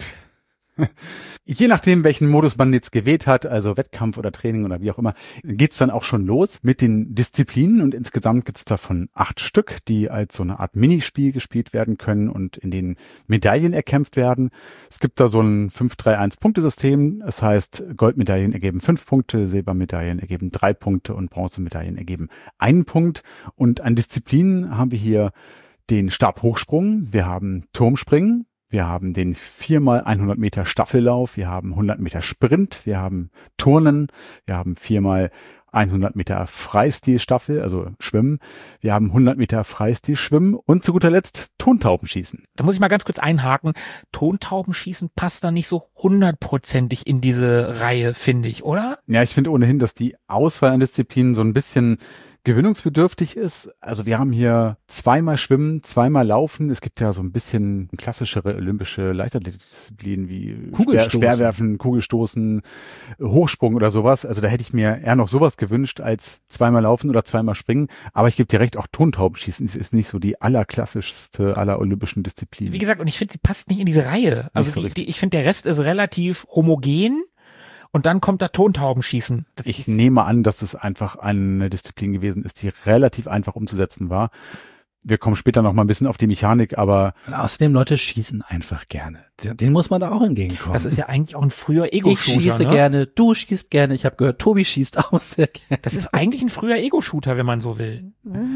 Je nachdem, welchen Modus man jetzt gewählt hat, also Wettkampf oder Training oder wie auch immer, geht's dann auch schon los mit den Disziplinen und insgesamt gibt's davon acht Stück, die als so eine Art Minispiel gespielt werden können und in denen Medaillen erkämpft werden. Es gibt da so ein fünf drei eins Punktesystem, das heißt, Goldmedaillen ergeben fünf Punkte, Silbermedaillen ergeben drei Punkte und Bronzemedaillen ergeben einen Punkt. Und an Disziplinen haben wir hier den Stabhochsprung, wir haben Turmspringen, wir haben den vier mal hundert Meter Staffellauf, wir haben hundert Meter Sprint, wir haben Turnen, wir haben vier mal hundert Meter Freistilstaffel, also Schwimmen, wir haben hundert Meter Freistilschwimmen und zu guter Letzt Tontaubenschießen. Da muss ich mal ganz kurz einhaken. Tontaubenschießen passt da nicht so hundertprozentig in diese Reihe, finde ich, oder? Ja, ich finde ohnehin, dass die Auswahl an Disziplinen so ein bisschen gewöhnungsbedürftig ist. Also wir haben hier zweimal Schwimmen, zweimal Laufen. Es gibt ja so ein bisschen klassischere olympische Leichtathletikdisziplinen wie Kugelstoßen. Speer, Speerwerfen, Kugelstoßen, Hochsprung oder sowas. Also da hätte ich mir eher noch sowas gewünscht als zweimal Laufen oder zweimal Springen. Aber ich gebe dir recht, auch Tontaubenschießen ist nicht so die allerklassischste aller olympischen Disziplinen. Wie gesagt, und ich finde, sie passt nicht in diese Reihe. Also so die, richtig. die, ich finde, der Rest ist relativ homogen. Und dann kommt da Tontaubenschießen. Das Ich ist- nehme an, dass es einfach eine Disziplin gewesen ist, die relativ einfach umzusetzen war. Wir kommen später noch mal ein bisschen auf die Mechanik, aber Und außerdem, Leute schießen einfach gerne. Den muss man da auch entgegenkommen. Das ist ja eigentlich auch ein früher ich Ego-Shooter. schieße ne? gerne, du schießt gerne. Ich habe gehört, Tobi schießt auch sehr gerne. Das ist eigentlich ein früher Ego-Shooter, wenn man so will.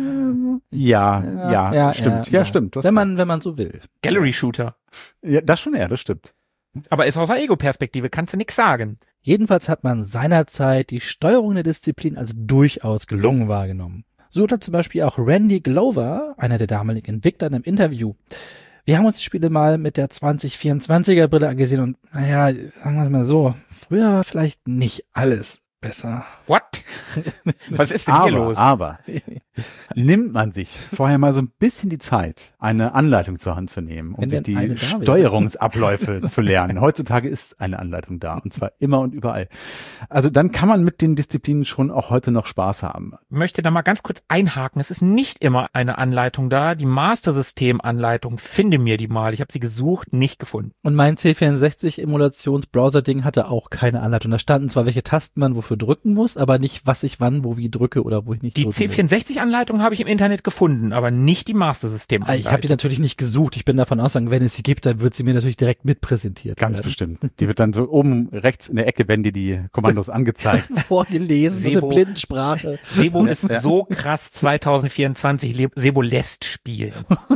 ja, ja, ja, stimmt. ja, Ja, stimmt. Du hast Wenn man, wenn man so will. Gallery-Shooter. recht. Ja, das schon eher, das stimmt. Aber ist aus der Ego-Perspektive, kannst du nix sagen. Jedenfalls hat man seinerzeit die Steuerung der Disziplin als durchaus gelungen wahrgenommen. So hat zum Beispiel auch Randy Glover, einer der damaligen Entwickler, in einem Interview: Wir haben uns die Spiele mal mit der zwanzig vierundzwanziger Brille angesehen und, naja, sagen wir es mal so, früher war vielleicht nicht alles besser. What? Was ist denn aber, hier los? aber nimmt man sich vorher mal so ein bisschen die Zeit, eine Anleitung zur Hand zu nehmen, um Wenn sich denn eine die da wäre. Steuerungsabläufe zu lernen. Heutzutage ist eine Anleitung da und zwar immer und überall. Also dann kann man mit den Disziplinen schon auch heute noch Spaß haben. Ich möchte da mal ganz kurz einhaken. Es ist nicht immer eine Anleitung da. Die Master-System-Anleitung, finde mir die mal. Ich habe sie gesucht, nicht gefunden. Und mein C vierundsechzig-Emulations-Browser-Ding hatte auch keine Anleitung. Da standen zwar, welche Tasten man wofür drücken muss, aber nicht, was ich wann, wo, wie drücke oder wo ich nicht Die drücken C will. vierundsechzig-Anleitung habe ich im Internet gefunden, aber nicht die Master-System-Anleitung. Ich habe die natürlich nicht gesucht. Ich bin davon ausgegangen, wenn es sie gibt, dann wird sie mir natürlich direkt mitpräsentiert Ganz werden. bestimmt. Die wird dann so oben rechts in der Ecke, werden dir die Kommandos angezeigt. Vorgelesen, so eine Sebo. Blindensprache. Sebo ist so krass zwanzig vierundzwanzig. Le- Sebo lässt spielen.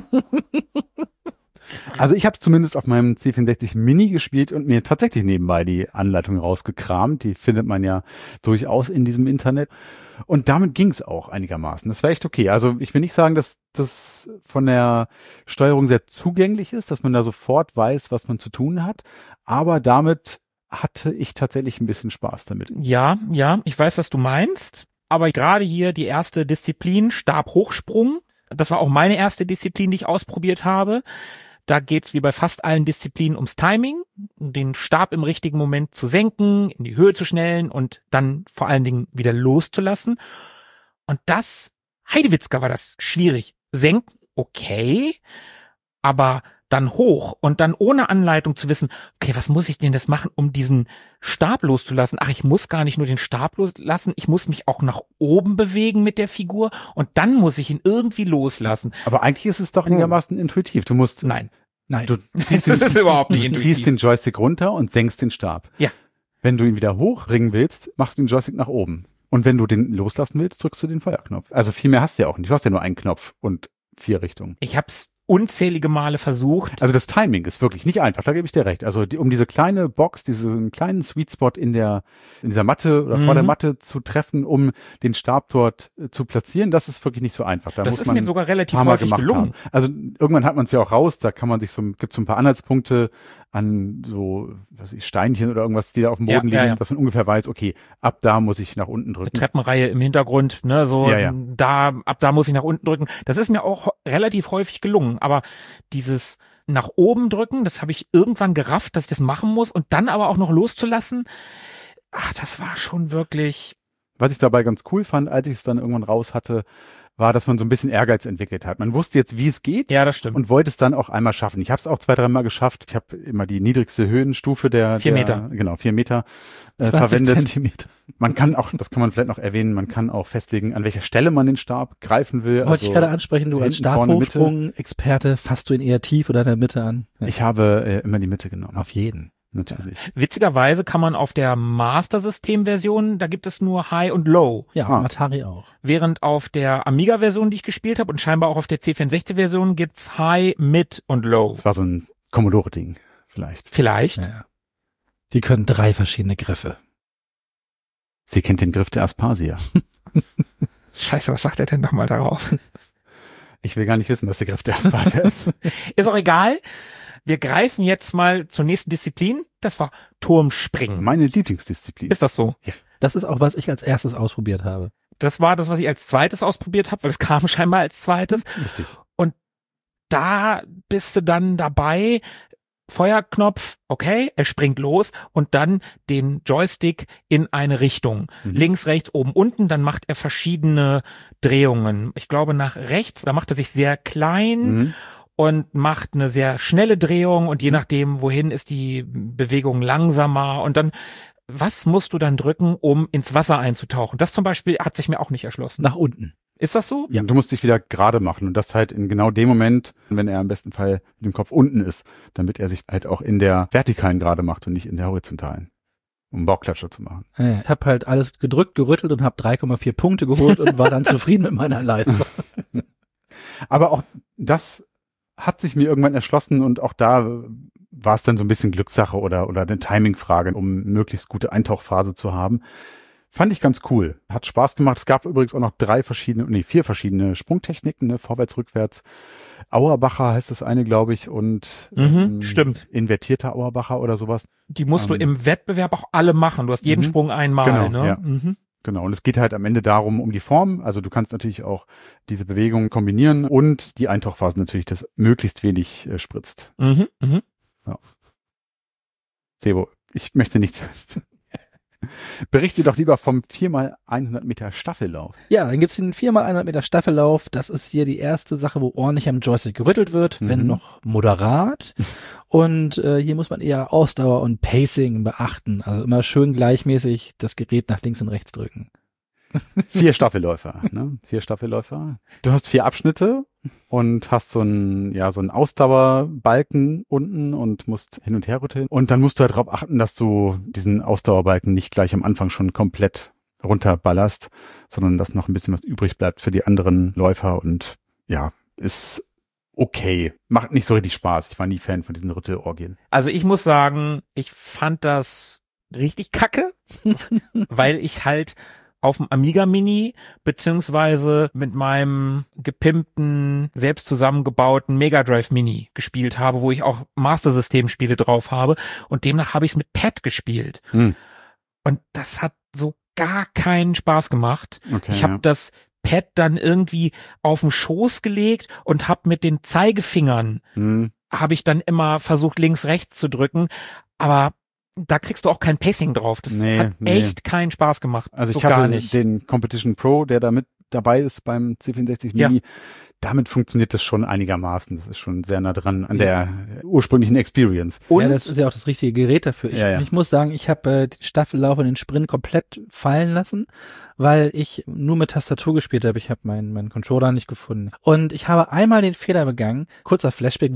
Also ich habe zumindest auf meinem C vierundsechzig Mini gespielt und mir tatsächlich nebenbei die Anleitung rausgekramt. Die findet man ja durchaus in diesem Internet. Und damit ging es auch einigermaßen. Das war echt okay. Also ich will nicht sagen, dass das von der Steuerung sehr zugänglich ist, dass man da sofort weiß, was man zu tun hat. Aber damit hatte ich tatsächlich ein bisschen Spaß damit. Ja, ja, ich weiß, was du meinst. Aber gerade hier die erste Disziplin, Stabhochsprung, das war auch meine erste Disziplin, die ich ausprobiert habe. Da geht's wie bei fast allen Disziplinen ums Timing, den Stab im richtigen Moment zu senken, in die Höhe zu schnellen und dann vor allen Dingen wieder loszulassen. Und das, Heidewitzka war das schwierig. Senken, okay, aber dann hoch und dann ohne Anleitung zu wissen, okay, was muss ich denn das machen, um diesen Stab loszulassen? Ach, ich muss gar nicht nur den Stab loslassen, ich muss mich auch nach oben bewegen mit der Figur und dann muss ich ihn irgendwie loslassen. Aber eigentlich ist es doch einigermaßen intuitiv. Du musst, Nein. Nein. du ziehst Das den, ist überhaupt nicht du intuitiv. ziehst den Joystick runter und senkst den Stab. Ja. Wenn du ihn wieder hochbringen willst, machst du den Joystick nach oben. Und wenn du den loslassen willst, drückst du den Feuerknopf. Also viel mehr hast du ja auch nicht. Du hast ja nur einen Knopf und vier Richtungen. Ich hab's unzählige Male versucht. Also das Timing ist wirklich nicht einfach, da gebe ich dir recht. Also die, um diese kleine Box, diesen kleinen Sweet Spot in der in dieser Matte oder Mhm. vor der Matte zu treffen, um den Stab dort äh, zu platzieren, das ist wirklich nicht so einfach. Da Das muss ist man mir sogar relativ paar Mal häufig gemacht gelungen. haben. Also irgendwann hat man es ja auch raus, da kann man sich so, gibt so ein paar Anhaltspunkte an so was weiß ich, Steinchen oder irgendwas, die da auf dem Ja, Boden ja, liegen, ja. dass man ungefähr weiß, okay, ab da muss ich nach unten drücken. Treppenreihe im Hintergrund, ne, so Ja, ja. da ab da muss ich nach unten drücken. Das ist mir auch relativ häufig gelungen, aber dieses nach oben drücken, das habe ich irgendwann gerafft, dass ich das machen muss und dann aber auch noch loszulassen. Ach, das war schon wirklich. Was ich dabei ganz cool fand, als ich es dann irgendwann raus hatte, war, dass man so ein bisschen Ehrgeiz entwickelt hat. Man wusste jetzt, wie es geht. Ja, das stimmt. Und wollte es dann auch einmal schaffen. Ich habe es auch zwei, dreimal geschafft. Ich habe immer die niedrigste Höhenstufe der Vier der, Meter. Genau, vier Meter äh, zwanzig verwendet. Zentimeter. Man kann auch, das kann man vielleicht noch erwähnen, man kann auch festlegen, an welcher Stelle man den Stab greifen will. Wollte Also ich gerade ansprechen, du als hinten, vorne, Mitte. Stabhochsprung-Experte, fasst du ihn eher tief oder in der Mitte an? Ja. Ich habe äh, immer die Mitte genommen. Auf jeden. Natürlich. Witzigerweise kann man auf der Master-System-Version, da gibt es nur High und Low, Ja, Ah. Atari auch. während auf der Amiga-Version, die ich gespielt habe und scheinbar auch auf der C vierundsechzig-Version gibt's High, Mid und Low. Das war so ein Commodore-Ding vielleicht. Vielleicht. Ja, ja. Die können drei verschiedene Griffe. Sie kennt den Griff der Aspasia. Scheiße, was sagt er denn nochmal darauf? Ich will gar nicht wissen, was der Griff der Aspasia ist. Ist auch egal. Wir greifen jetzt mal zur nächsten Disziplin. Das war Turmspringen. Meine Lieblingsdisziplin. Ist das so? Das ist auch, was ich als erstes ausprobiert habe. Das war das, was ich als zweites ausprobiert habe, weil es kam scheinbar als zweites. Richtig. Da bist du dann dabei, Feuerknopf, okay, er springt los und dann den Joystick in eine Richtung. Mhm. Links, rechts, oben, unten, dann macht er verschiedene Drehungen. Ich glaube nach rechts, da macht er sich sehr klein Mhm. und macht eine sehr schnelle Drehung und je nachdem, wohin ist die Bewegung langsamer und dann, was musst du dann drücken, um ins Wasser einzutauchen? Das zum Beispiel hat sich mir auch nicht erschlossen. Nach unten. Ist das so? Ja. Du musst dich wieder gerade machen und das halt in genau dem Moment, wenn er im besten Fall mit dem Kopf unten ist, damit er sich halt auch in der vertikalen gerade macht und nicht in der horizontalen, um einen Bauchklatscher zu machen. Ja, ja. Ich habe halt alles gedrückt, gerüttelt und habe drei Komma vier Punkte geholt und war dann zufrieden mit meiner Leistung. Aber auch das hat sich mir irgendwann erschlossen und auch da war es dann so ein bisschen Glückssache oder oder eine Timingfrage, um möglichst gute Eintauchphase zu haben. Fand ich ganz cool. Hat Spaß gemacht. Es gab übrigens auch noch drei verschiedene, nee, vier verschiedene Sprungtechniken, ne? Vorwärts, rückwärts. Auerbacher heißt das eine, glaube ich, und Mhm, ähm, stimmt. invertierter Auerbacher oder sowas. Die musst du Ähm, im Wettbewerb auch alle machen. Du hast jeden mhm. Sprung einmal, Genau, ne? ja. Mhm. Genau. Und es geht halt am Ende darum, um die Form. Also du kannst natürlich auch diese Bewegungen kombinieren und die Eintauchphase natürlich, dass möglichst wenig äh, spritzt. Mhm. Mhm. Sebo, ich möchte nichts hören. Berichte doch lieber vom vier mal hundert Meter Staffellauf. Ja, dann gibt's den vier mal hundert Meter Staffellauf. Das ist hier die erste Sache, wo ordentlich am Joystick gerüttelt wird, wenn Mhm. noch moderat. Und äh, hier muss man eher Ausdauer und Pacing beachten. Also immer schön gleichmäßig das Gerät nach links und rechts drücken. Vier Staffelläufer, ne? Vier Staffelläufer. Du hast vier Abschnitte und hast so einen, ja, so einen Ausdauerbalken unten und musst hin und her rütteln. Und dann musst du halt darauf achten, dass du diesen Ausdauerbalken nicht gleich am Anfang schon komplett runterballerst, sondern dass noch ein bisschen was übrig bleibt für die anderen Läufer und ja, ist okay. Macht nicht so richtig Spaß. Ich war nie Fan von diesen Rüttelorgien. Also ich muss sagen, ich fand das richtig kacke, weil ich halt auf dem Amiga Mini beziehungsweise mit meinem gepimpten, selbst zusammengebauten Mega Drive Mini gespielt habe, wo ich auch Master System Spiele drauf habe und demnach habe ich es mit Pad gespielt. Hm. Und das hat so gar keinen Spaß gemacht. Okay, Ich habe ja. das Pad dann irgendwie auf den Schoß gelegt und habe mit den Zeigefingern Hm. habe ich dann immer versucht, links, rechts zu drücken. Aber da kriegst du auch kein Pacing drauf. Das Nee, hat nee. echt keinen Spaß gemacht. Also so ich hatte gar nicht. den Competition Pro, der da mit dabei ist beim C vierundsechzig Mini. Ja. Damit funktioniert das schon einigermaßen. Das ist schon sehr nah dran an der ursprünglichen Experience. Und ja, das ist ja auch das richtige Gerät dafür. Ich, Ja, ja. ich muss sagen, ich habe äh, den Staffellauf und den Sprint komplett fallen lassen, weil ich nur mit Tastatur gespielt habe. Ich habe meinen meinen Controller nicht gefunden. Und ich habe einmal den Fehler begangen, kurzer Flashback,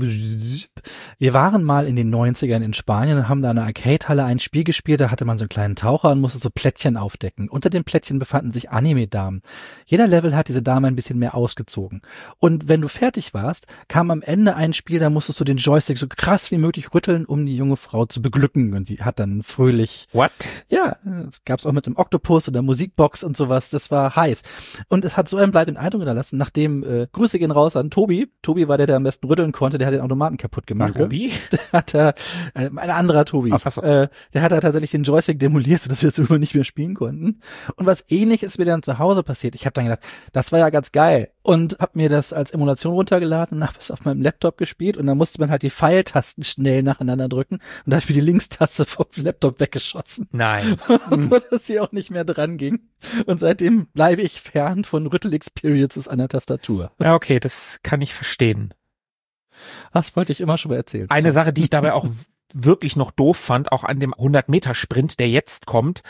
wir waren mal in den neunzigern in Spanien und haben da in einer Arcade-Halle ein Spiel gespielt, da hatte man so einen kleinen Taucher und musste so Plättchen aufdecken. Unter den Plättchen befanden sich Anime-Damen. Jeder Level hat diese Dame ein bisschen mehr ausgezogen. Und wenn du fertig warst, kam am Ende ein Spiel, da musstest du den Joystick so krass wie möglich rütteln, um die junge Frau zu beglücken. Und die hat dann fröhlich, what? ja, das gab's auch mit dem Oktopus und der Musikbox und sowas, das war heiß. Und es hat so einen bleibenden Eindruck hinterlassen, nachdem, äh, Grüße gehen raus an Tobi. Tobi war der, der am besten rütteln konnte, der hat den Automaten kaputt gemacht. Tobi? Der hat er, äh, ein anderer Tobi, Ach so. äh, der hat da tatsächlich den Joystick demoliert, sodass wir jetzt über nicht mehr spielen konnten. Und was ähnlich ist mir dann zu Hause passiert. Ich habe dann gedacht, das war ja ganz geil. Und habe mir das als Emulation runtergeladen und habe es auf meinem Laptop gespielt. Und dann musste man halt die Pfeiltasten schnell nacheinander drücken. Und da habe ich mir die Linkstaste vom Laptop weggeschossen. Nein. So, dass sie auch nicht mehr dran ging. Und seitdem bleibe ich fern von Rüttel-Experiences an der Tastatur. Ja, okay, das kann ich verstehen. Das wollte ich immer schon mal erzählen. Eine Sache, die ich dabei auch w- wirklich noch doof fand, auch an dem hundert-Meter-Sprint, der jetzt kommt,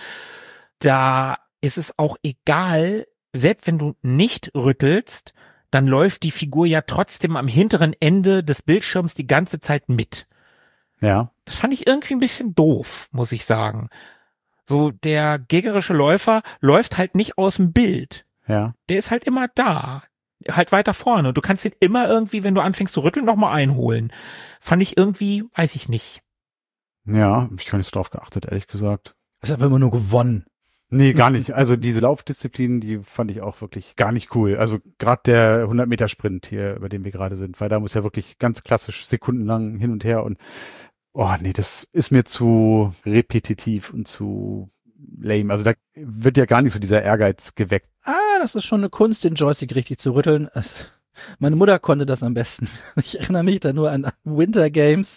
da ist es auch egal, selbst wenn du nicht rüttelst, dann läuft die Figur ja trotzdem am hinteren Ende des Bildschirms die ganze Zeit mit. Ja. Das fand ich irgendwie ein bisschen doof, muss ich sagen. So, der gegnerische Läufer läuft halt nicht aus dem Bild. Ja. Der ist halt immer da. Halt weiter vorne. Und du kannst ihn immer irgendwie, wenn du anfängst zu rütteln, nochmal einholen. Fand ich irgendwie, weiß ich nicht. Ja, hab ich gar nicht so drauf geachtet, ehrlich gesagt. Das hat immer nur gewonnen. Nee, gar nicht. Also diese Laufdisziplinen, die fand ich auch wirklich gar nicht cool. Also gerade der hundert-Meter-Sprint hier, über den wir gerade sind, weil da muss ja wirklich ganz klassisch sekundenlang hin und her und oh nee, das ist mir zu repetitiv und zu lame. Also da wird ja gar nicht so dieser Ehrgeiz geweckt. Ah, das ist schon eine Kunst, den Joystick richtig zu rütteln. Meine Mutter konnte das am besten. Ich erinnere mich da nur an Winter Games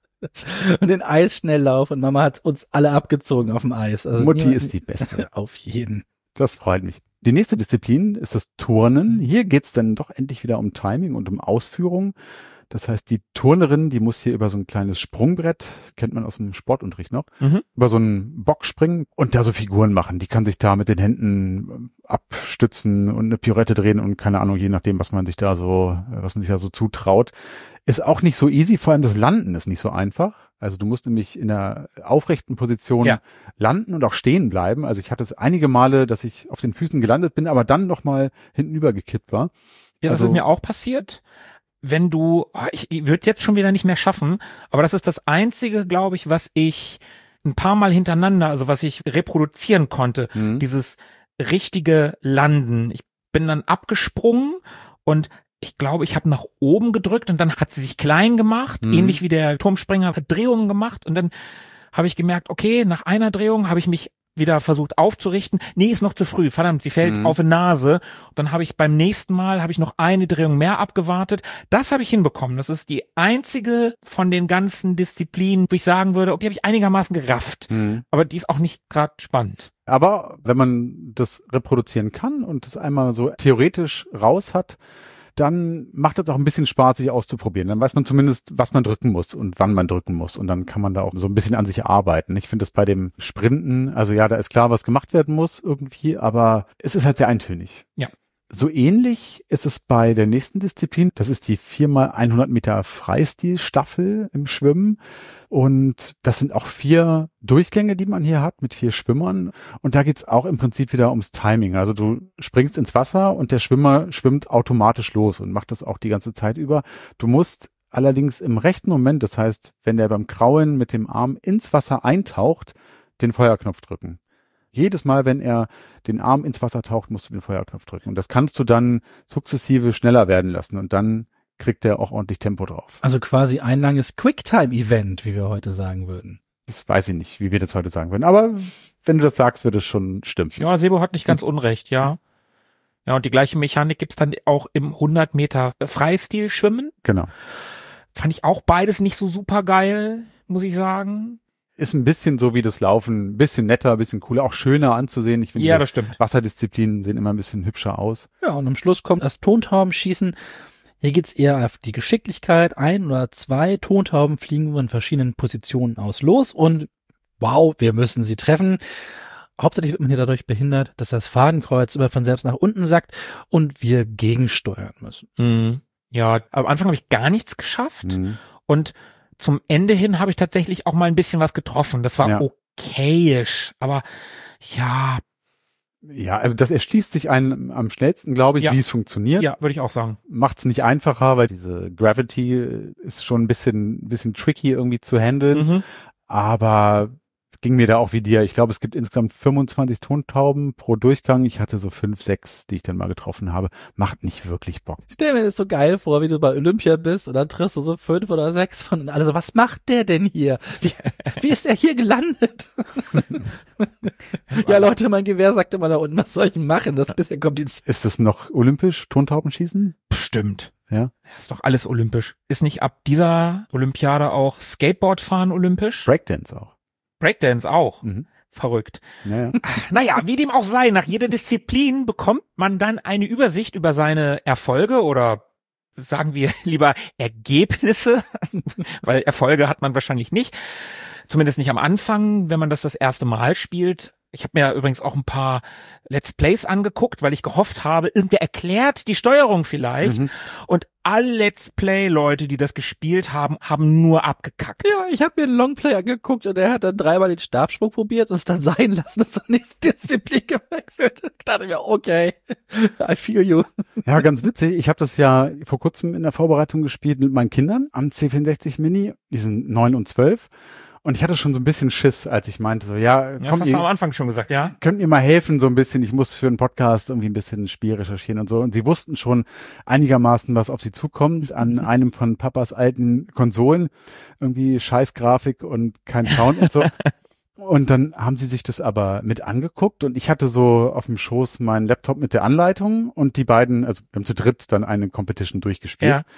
und den Eisschnelllauf und Mama hat uns alle abgezogen auf dem Eis. Also Mutti niemand- ist die Beste. Auf jeden. Das freut mich. Die nächste Disziplin ist das Turnen. Hier geht's dann doch endlich wieder um Timing und um Ausführung. Das heißt, die Turnerin, die muss hier über so ein kleines Sprungbrett, kennt man aus dem Sportunterricht noch, Mhm. über so einen Bock springen und da so Figuren machen. Die kann sich da mit den Händen abstützen und eine Pirouette drehen und keine Ahnung, je nachdem, was man sich da so, was man sich da so zutraut. Ist auch nicht so easy, vor allem das Landen ist nicht so einfach. Also du musst nämlich in einer aufrechten Position Ja. landen und auch stehen bleiben. Also ich hatte es einige Male, dass ich auf den Füßen gelandet bin, aber dann nochmal hintenüber gekippt war. Ja, das Also- ist mir auch passiert. Wenn du, oh, ich, ich würde jetzt schon wieder nicht mehr schaffen, aber das ist das Einzige, glaube ich, was ich ein paar Mal hintereinander, also was ich reproduzieren konnte, Mhm. dieses richtige Landen. Ich bin dann abgesprungen und ich glaube, ich habe nach oben gedrückt und dann hat sie sich klein gemacht, Mhm. ähnlich wie der Turmspringer hat Drehungen gemacht und dann habe ich gemerkt, okay, nach einer Drehung habe ich mich wieder versucht aufzurichten. Nee, ist noch zu früh. Verdammt, sie fällt Mhm. auf die Nase. Und dann habe ich beim nächsten Mal habe ich noch eine Drehung mehr abgewartet. Das habe ich hinbekommen. Das ist die einzige von den ganzen Disziplinen, wo ich sagen würde, okay, die habe ich einigermaßen gerafft. Mhm. Aber die ist auch nicht gerade spannend. Aber wenn man das reproduzieren kann und das einmal so theoretisch raus hat, dann macht es auch ein bisschen Spaß, sich auszuprobieren. Dann weiß man zumindest, was man drücken muss und wann man drücken muss. Und dann kann man da auch so ein bisschen an sich arbeiten. Ich finde das bei dem Sprinten, also ja, da ist klar, was gemacht werden muss irgendwie, aber es ist halt sehr eintönig. Ja. So ähnlich ist es bei der nächsten Disziplin. Das ist die vier mal hundert Meter Freistil-Staffel im Schwimmen. Und das sind auch vier Durchgänge, die man hier hat mit vier Schwimmern. Und da geht's auch im Prinzip wieder ums Timing. Also du springst ins Wasser und der Schwimmer schwimmt automatisch los und macht das auch die ganze Zeit über. Du musst allerdings im rechten Moment, das heißt, wenn der beim Krauen mit dem Arm ins Wasser eintaucht, den Feuerknopf drücken. Jedes Mal, wenn er den Arm ins Wasser taucht, musst du den Feuerknopf drücken. Und das kannst du dann sukzessive schneller werden lassen. Und dann kriegt er auch ordentlich Tempo drauf. Also quasi ein langes Quicktime-Event, wie wir heute sagen würden. Das weiß ich nicht, wie wir das heute sagen würden. Aber wenn du das sagst, wird es schon stimmen. Ja, Sebo hat nicht ganz unrecht, ja. Ja, und die gleiche Mechanik gibt's dann auch im hundert Meter Freistil-Schwimmen. Genau. fand ich auch beides nicht so super geil, muss ich sagen. Ist ein bisschen so wie das Laufen, ein bisschen netter, ein bisschen cooler, auch schöner anzusehen. Ich finde, Ja, diese das stimmt. Wasserdisziplinen sehen immer ein bisschen hübscher aus. Ja, und am Schluss kommt das Tontaubenschießen. Hier geht's eher auf die Geschicklichkeit. Ein oder zwei Tontauben fliegen von verschiedenen Positionen aus los und wow, wir müssen sie treffen. Hauptsächlich wird man hier dadurch behindert, dass das Fadenkreuz immer von selbst nach unten sackt und wir gegensteuern müssen. Mhm. Ja, am Anfang habe ich gar nichts geschafft Mhm. und zum Ende hin habe ich tatsächlich auch mal ein bisschen was getroffen. Das war Ja. okayisch, aber ja, Ja, also das erschließt sich einem am schnellsten, glaube ich, Ja. wie es funktioniert. ja, würde ich auch sagen. Macht's nicht einfacher, weil diese Gravity äh, ist schon ein bisschen, bisschen tricky irgendwie zu handeln. Mhm. Aber ging mir da auch wie dir. Ich glaube, es gibt insgesamt fünfundzwanzig Tontauben pro Durchgang. Ich hatte so fünf, sechs, die ich dann mal getroffen habe. Macht nicht wirklich Bock. Ich stell mir das so geil vor, wie du bei Olympia bist und dann triffst du so fünf oder sechs von und alle so, was macht der denn hier? Wie, wie ist er hier gelandet? Ja, Leute, mein Gewehr sagt immer da unten, was soll ich denn machen? Das ist ein bisschen kompliziert. Ist es noch olympisch, Tontaubenschießen? Bestimmt. Ja. Das ist doch alles olympisch. Ist nicht ab dieser Olympiade auch Skateboardfahren olympisch? Breakdance auch. Breakdance auch. Mhm. Verrückt. Ja, ja. Naja, wie dem auch sei, nach jeder Disziplin bekommt man dann eine Übersicht über seine Erfolge oder sagen wir lieber Ergebnisse, weil Erfolge hat man wahrscheinlich nicht. Zumindest nicht am Anfang, wenn man das das erste Mal spielt. Ich habe mir übrigens auch ein paar Let's Plays angeguckt, weil ich gehofft habe, irgendwer erklärt die Steuerung vielleicht. Mhm. Und alle Let's Play-Leute, die das gespielt haben, haben nur abgekackt. Ja, ich habe mir einen Longplay angeguckt und er hat dann dreimal den Stabsprung probiert und es dann sein lassen und zur nächsten Disziplin gewechselt. Ich dachte mir, okay, I feel you. Ja, ganz witzig. Ich habe das ja vor kurzem in der Vorbereitung gespielt mit meinen Kindern am C vierundsechzig Mini. Die sind neun und zwölf. Und ich hatte schon so ein bisschen Schiss, als ich meinte, so, ja, Das komm, hast du am ihr, Anfang schon gesagt, ja? könnt ihr mal helfen, so ein bisschen. Ich muss für einen Podcast irgendwie ein bisschen ein Spiel recherchieren und so. Und sie wussten schon einigermaßen, was auf sie zukommt an einem von Papas alten Konsolen. Irgendwie scheiß Grafik und kein Sound und so. Und dann haben sie sich das aber mit angeguckt und ich hatte so auf dem Schoß meinen Laptop mit der Anleitung und die beiden, also wir haben zu dritt dann eine Competition durchgespielt. Ja.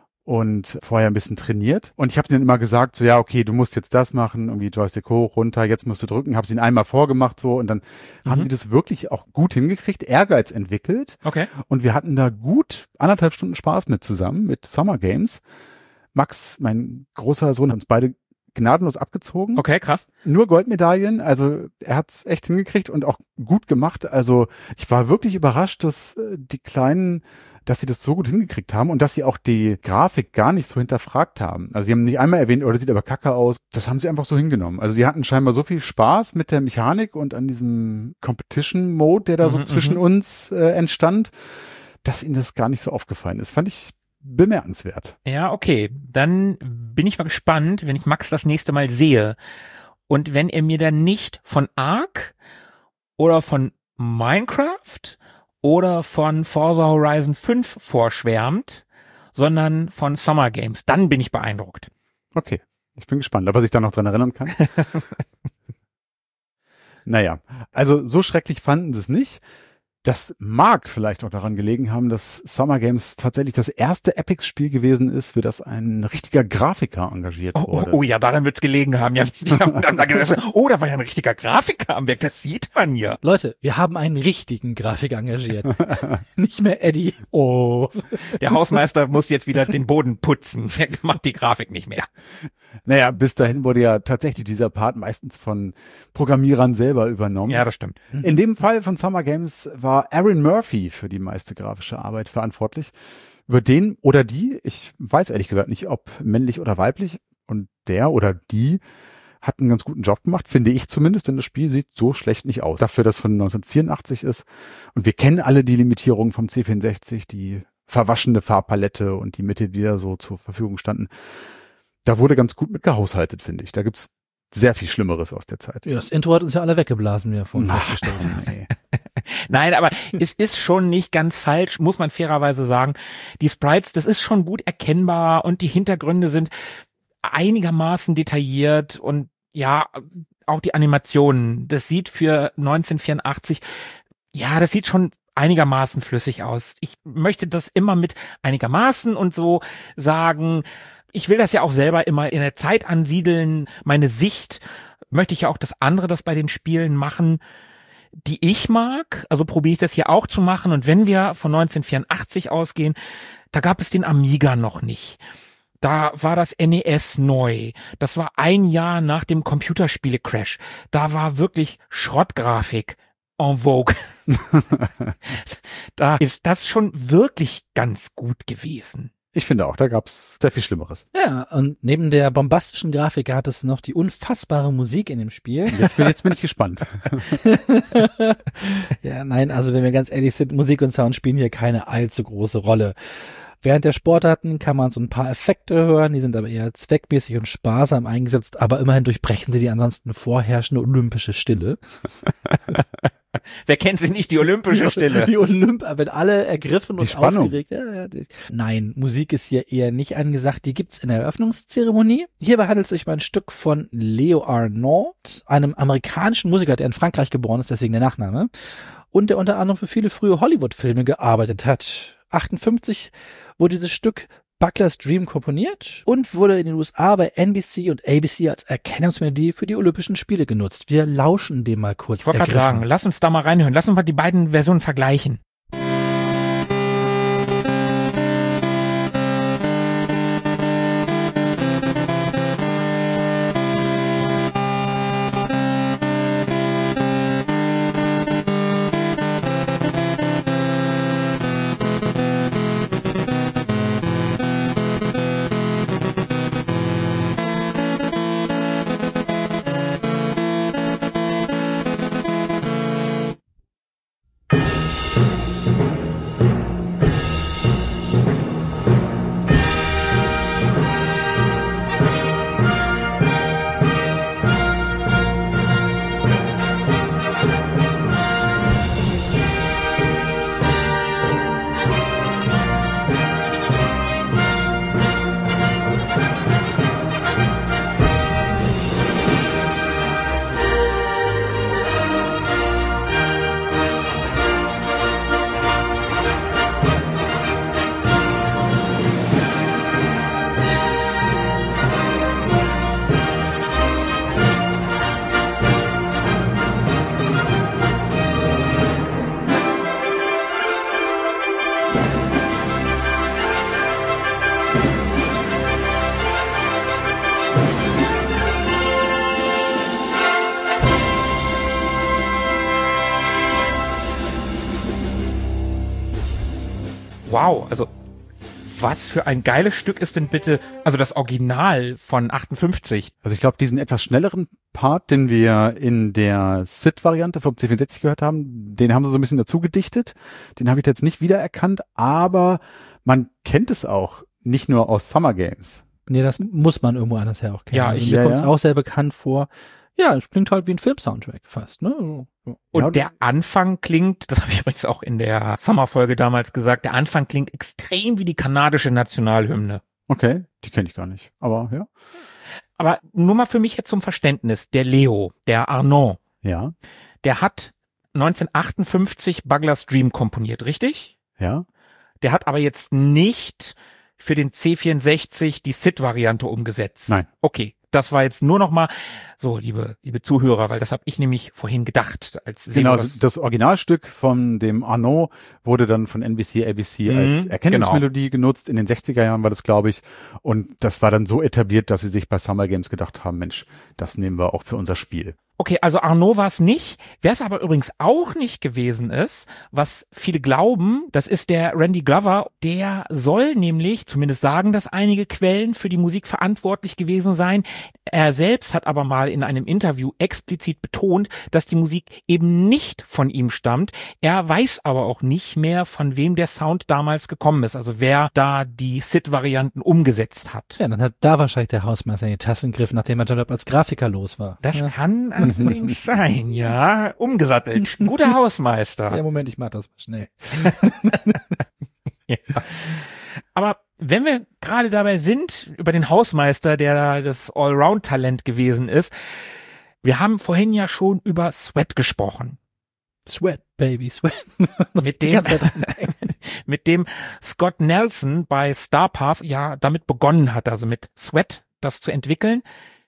Und vorher ein bisschen trainiert. Und ich habe denen immer gesagt, so ja, okay, du musst jetzt das machen, irgendwie Joystick hoch, runter, jetzt musst du drücken. Habe es ihnen einmal vorgemacht so und dann Mhm. haben die das wirklich auch gut hingekriegt, Ehrgeiz entwickelt. Okay. Und wir hatten da gut anderthalb Stunden Spaß mit zusammen, mit Summer Games. Max, mein großer Sohn, hat uns beide gnadenlos abgezogen. Okay, krass. Nur Goldmedaillen, also er hat's echt hingekriegt und auch gut gemacht. Also ich war wirklich überrascht, dass äh, die Kleinen, dass sie das so gut hingekriegt haben und dass sie auch die Grafik gar nicht so hinterfragt haben. Also sie haben nicht einmal erwähnt, oder sieht aber kacke aus. Das haben sie einfach so hingenommen. Also sie hatten scheinbar so viel Spaß mit der Mechanik und an diesem Competition-Mode, der da so Mhm, zwischen mhm. uns äh, entstand, dass ihnen das gar nicht so aufgefallen ist. Fand ich bemerkenswert. Ja, okay. Dann bin ich mal gespannt, wenn ich Max das nächste Mal sehe. Und wenn er mir dann nicht von Ark oder von Minecraft oder von Forza Horizon fünf vorschwärmt, sondern von Summer Games, dann bin ich beeindruckt. Okay, ich bin gespannt, ob er sich da noch dran erinnern kann. Naja, also so schrecklich fanden sie es nicht. Das mag vielleicht auch daran gelegen haben, dass Summer Games tatsächlich das erste Epic-Spiel gewesen ist, für das ein richtiger Grafiker engagiert Oh, oh, wurde. oh ja, daran wird's gelegen haben. Ja, die haben dann da gesessen, oh, da war ja ein richtiger Grafiker am Werk, das sieht man ja. Leute, wir haben einen richtigen Grafiker engagiert. Nicht mehr Eddie. Oh. Der Hausmeister muss jetzt wieder den Boden putzen. Der macht die Grafik nicht mehr. Naja, bis dahin wurde ja tatsächlich dieser Part meistens von Programmierern selber übernommen. Ja, das stimmt. In dem Fall von Summer Games war Aaron Murphy für die meiste grafische Arbeit verantwortlich. Über den oder die, ich weiß ehrlich gesagt nicht, ob männlich oder weiblich, und der oder die hat einen ganz guten Job gemacht, finde ich zumindest, denn das Spiel sieht so schlecht nicht aus. Dafür, dass es von neunzehnhundertvierundachtzig ist. Und wir kennen alle die Limitierungen vom C vierundsechzig, die verwaschene Farbpalette und die Mittel, die da so zur Verfügung standen. Da wurde ganz gut mit gehaushaltet, finde ich. Da gibt's sehr viel Schlimmeres aus der Zeit. Ja, das Intro hat uns ja alle weggeblasen, wie wir vorhin festgestellt haben. Nee. Nein, aber es ist schon nicht ganz falsch, muss man fairerweise sagen. Die Sprites, das ist schon gut erkennbar und die Hintergründe sind einigermaßen detailliert und ja, auch die Animationen. Das sieht für neunzehnhundertvierundachtzig, ja, das sieht schon einigermaßen flüssig aus. Ich möchte das immer mit einigermaßen und so sagen. Ich will das ja auch selber immer in der Zeit ansiedeln. Meine Sicht möchte ich ja auch, dass andere das bei den Spielen machen, die ich mag. Also probiere ich das hier auch zu machen. Und wenn wir von neunzehnhundertvierundachtzig ausgehen, da gab es den Amiga noch nicht. Da war das N E S neu. Das war ein Jahr nach dem Computerspiele-Crash. Da war wirklich Schrottgrafik en vogue. Da ist das schon wirklich ganz gut gewesen. Ich finde auch, da gab's sehr viel Schlimmeres. Ja, und neben der bombastischen Grafik gab es noch die unfassbare Musik in dem Spiel. Jetzt bin, jetzt bin ich gespannt. Ja, nein, also wenn wir ganz ehrlich sind, Musik und Sound spielen hier keine allzu große Rolle. Während der Sportarten kann man so ein paar Effekte hören, die sind aber eher zweckmäßig und sparsam eingesetzt, aber immerhin durchbrechen sie die ansonsten vorherrschende olympische Stille. Wer kennt sie nicht, die olympische Stille? Die Olymp, wenn alle ergriffen Die und Spannung. aufgeregt. Ja, ja, die, nein, Musik ist hier eher nicht angesagt. Die gibt's in der Eröffnungszeremonie. Hierbei handelt es sich um ein Stück von Leo Arnaud, einem amerikanischen Musiker, der in Frankreich geboren ist, deswegen der Nachname, und der unter anderem für viele frühe Hollywood-Filme gearbeitet hat. achtundfünfzig wurde dieses Stück Buckler's Dream komponiert und wurde in den U S A bei N B C und A B C als Erkennungsmelodie für die Olympischen Spiele genutzt. Wir lauschen dem mal kurz. Ich wollte gerade ergriffen. sagen, lass uns da mal reinhören. Lass uns mal die beiden Versionen vergleichen. Wow, also was für ein geiles Stück ist denn bitte, also das Original von achtundfünfzig. Also ich glaube, diesen etwas schnelleren Part, den wir in der S I D-Variante vom C vierundsechzig gehört haben, den haben sie so ein bisschen dazu gedichtet. Den habe ich jetzt nicht wiedererkannt, aber man kennt es auch nicht nur aus Summer Games. Nee, das muss man irgendwo anders her auch kennen. Ja, also ich- mir ja, kommt's ja. auch sehr bekannt vor. Ja, es klingt halt wie ein Film-Soundtrack fast, ne? Ja. Und Ja, der Anfang klingt, das habe ich übrigens auch in der Sommerfolge damals gesagt, der Anfang klingt extrem wie die kanadische Nationalhymne. Okay, die kenne ich gar nicht. Aber ja. Aber nur mal für mich jetzt zum Verständnis, der Leo, der Arnaud, Ja, der hat neunzehnhundertachtundfünfzig Buckler's Dream komponiert, richtig? ja. Der hat aber jetzt nicht für den C vierundsechzig die S I D-Variante umgesetzt. Nein. Okay, das war jetzt nur noch mal so, liebe liebe Zuhörer, weil das habe ich nämlich vorhin gedacht, als Sebo Genau, das- das Originalstück von dem Arnaud wurde dann von N B C, A B C Mhm, als Erkennungsmelodie genutzt. In den sechziger Jahren war das, glaube ich. Und das war dann so etabliert, dass sie sich bei Summer Games gedacht haben, Mensch, das nehmen wir auch für unser Spiel. Okay, also Arnaud war es nicht. Wer es aber übrigens auch nicht gewesen ist, was viele glauben, das ist der Randy Glover. Der soll nämlich, zumindest sagen das einige Quellen, für die Musik verantwortlich gewesen sein. Er selbst hat aber mal in einem Interview explizit betont, dass die Musik eben nicht von ihm stammt. Er weiß aber auch nicht mehr, von wem der Sound damals gekommen ist. Also wer da die S I D-Varianten umgesetzt hat. Ja, dann hat da wahrscheinlich der Hausmeister in die Tasse gegriffen, nachdem er dort als Grafiker los war. Das ja. kann allerdings sein, ja. Umgesattelt. Guter Hausmeister. Ja, Moment, ich mach das mal schnell. Ja. Aber wenn wir gerade dabei sind, über den Hausmeister, der da das Allround-Talent gewesen ist, wir haben vorhin ja schon über Sweat gesprochen. Sweat, Baby, Sweat. Was Mit ich die dem, ganze Zeit dran denke. mit dem Scott Nelson bei Starpath ja damit begonnen hat, also mit Sweat das zu entwickeln.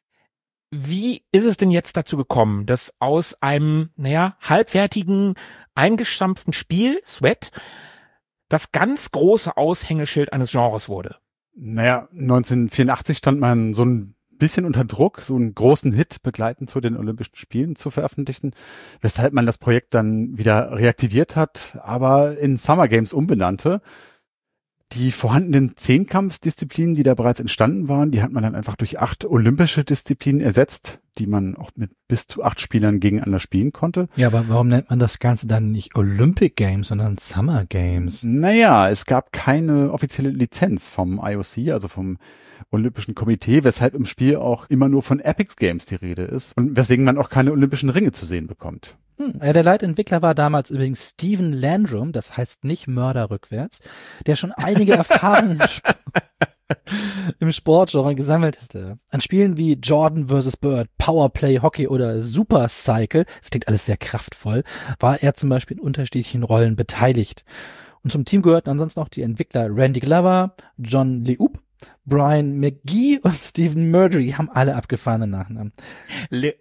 Wie ist es denn jetzt dazu gekommen, dass aus einem, naja, halbfertigen, eingestampften Spiel, Sweat, das ganz große Aushängeschild eines Genres wurde? Naja, neunzehnhundertvierundachtzig stand man so ein bisschen unter Druck, so einen großen Hit begleitend zu den Olympischen Spielen zu veröffentlichen, weshalb man das Projekt dann wieder reaktiviert hat, aber in Summer Games umbenannte. Die vorhandenen Zehnkampfdisziplinen, die da bereits entstanden waren, die hat man dann einfach durch acht olympische Disziplinen ersetzt, die man auch mit bis zu acht Spielern gegeneinander spielen konnte. Ja, aber warum nennt man das Ganze dann nicht Olympic Games, sondern Summer Games? Naja, es gab keine offizielle Lizenz vom I O C, also vom Olympischen Komitee, weshalb im Spiel auch immer nur von Epic Games die Rede ist und weswegen man auch keine olympischen Ringe zu sehen bekommt. Hm. Der Leitentwickler war damals übrigens Stephen Landrum, das heißt nicht Mörder rückwärts, der schon einige Erfahrungen im, Sp- im Sportgenre gesammelt hatte. An Spielen wie Jordan versus. Bird, Powerplay, Hockey oder Super Cycle, das klingt alles sehr kraftvoll, war er zum Beispiel in unterschiedlichen Rollen beteiligt. Und zum Team gehörten ansonsten auch die Entwickler Randy Glover, John Leup, Brian McGee und Stephen Murdery, die haben alle abgefahrene Nachnamen. Leup?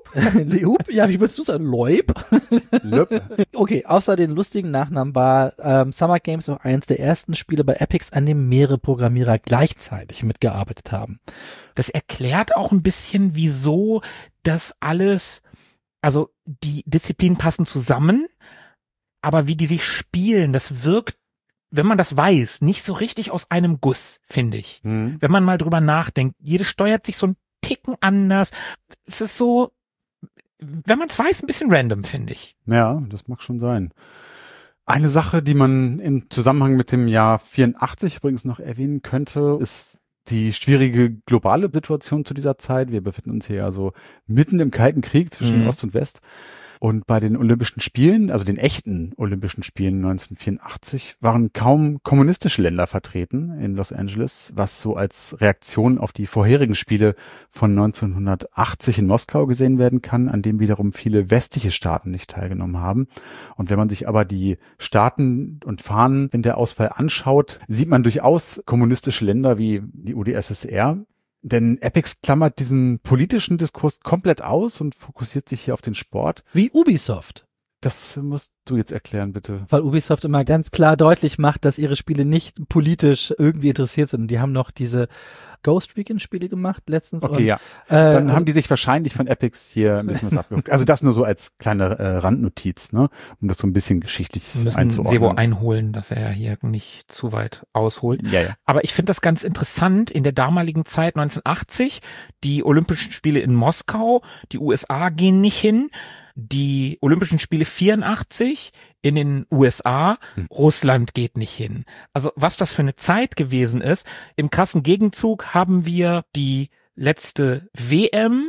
Leup? Ja, wie würdest du sagen? Leub? Löp. Okay, außer den lustigen Nachnamen war ähm, Summer Games auch eins der ersten Spiele bei Epics, an dem mehrere Programmierer gleichzeitig mitgearbeitet haben. Das erklärt auch ein bisschen, wieso das alles, also die Disziplinen passen zusammen, aber wie die sich spielen, das wirkt, wenn man das weiß, nicht so richtig aus einem Guss, finde ich. Hm. Wenn man mal drüber nachdenkt, jede steuert sich so ein Ticken anders. Es ist so, wenn man es weiß, ein bisschen random, finde ich. Ja, das mag schon sein. Eine Sache, die man im Zusammenhang mit dem Jahr vierundachtzig übrigens noch erwähnen könnte, ist die schwierige globale Situation zu dieser Zeit. Wir befinden uns hier also mitten im Kalten Krieg zwischen Mhm. Ost und West. Und bei den Olympischen Spielen, also den echten Olympischen Spielen neunzehnhundertvierundachtzig, waren kaum kommunistische Länder vertreten in Los Angeles, was so als Reaktion auf die vorherigen Spiele von neunzehnhundertachtzig in Moskau gesehen werden kann, an dem wiederum viele westliche Staaten nicht teilgenommen haben. Und wenn man sich aber die Staaten und Fahnen in der Auswahl anschaut, sieht man durchaus kommunistische Länder wie die U d S S R. Denn Epix klammert diesen politischen Diskurs komplett aus und fokussiert sich hier auf den Sport. Wie Ubisoft. Das musst du jetzt erklären, bitte. Weil Ubisoft immer ganz klar deutlich macht, dass ihre Spiele nicht politisch irgendwie interessiert sind. Und die haben noch diese Ghost Recon Spiele gemacht letztens. Okay, und, ja. Äh, Dann also, haben die sich wahrscheinlich von Epix hier ein bisschen was abgeguckt. Also das nur so als kleine äh, Randnotiz, ne, um das so ein bisschen geschichtlich Wir müssen einzuordnen. Sebo einholen, dass er hier nicht zu weit ausholt. Ja, ja. Aber ich finde das ganz interessant, in der damaligen Zeit neunzehnhundertachtzig, die Olympischen Spiele in Moskau, die U S A gehen nicht hin, die Olympischen Spiele vierundachtzig in den U S A, Hm. Russland geht nicht hin. Also was das für eine Zeit gewesen ist, im krassen Gegenzug haben wir die letzte W M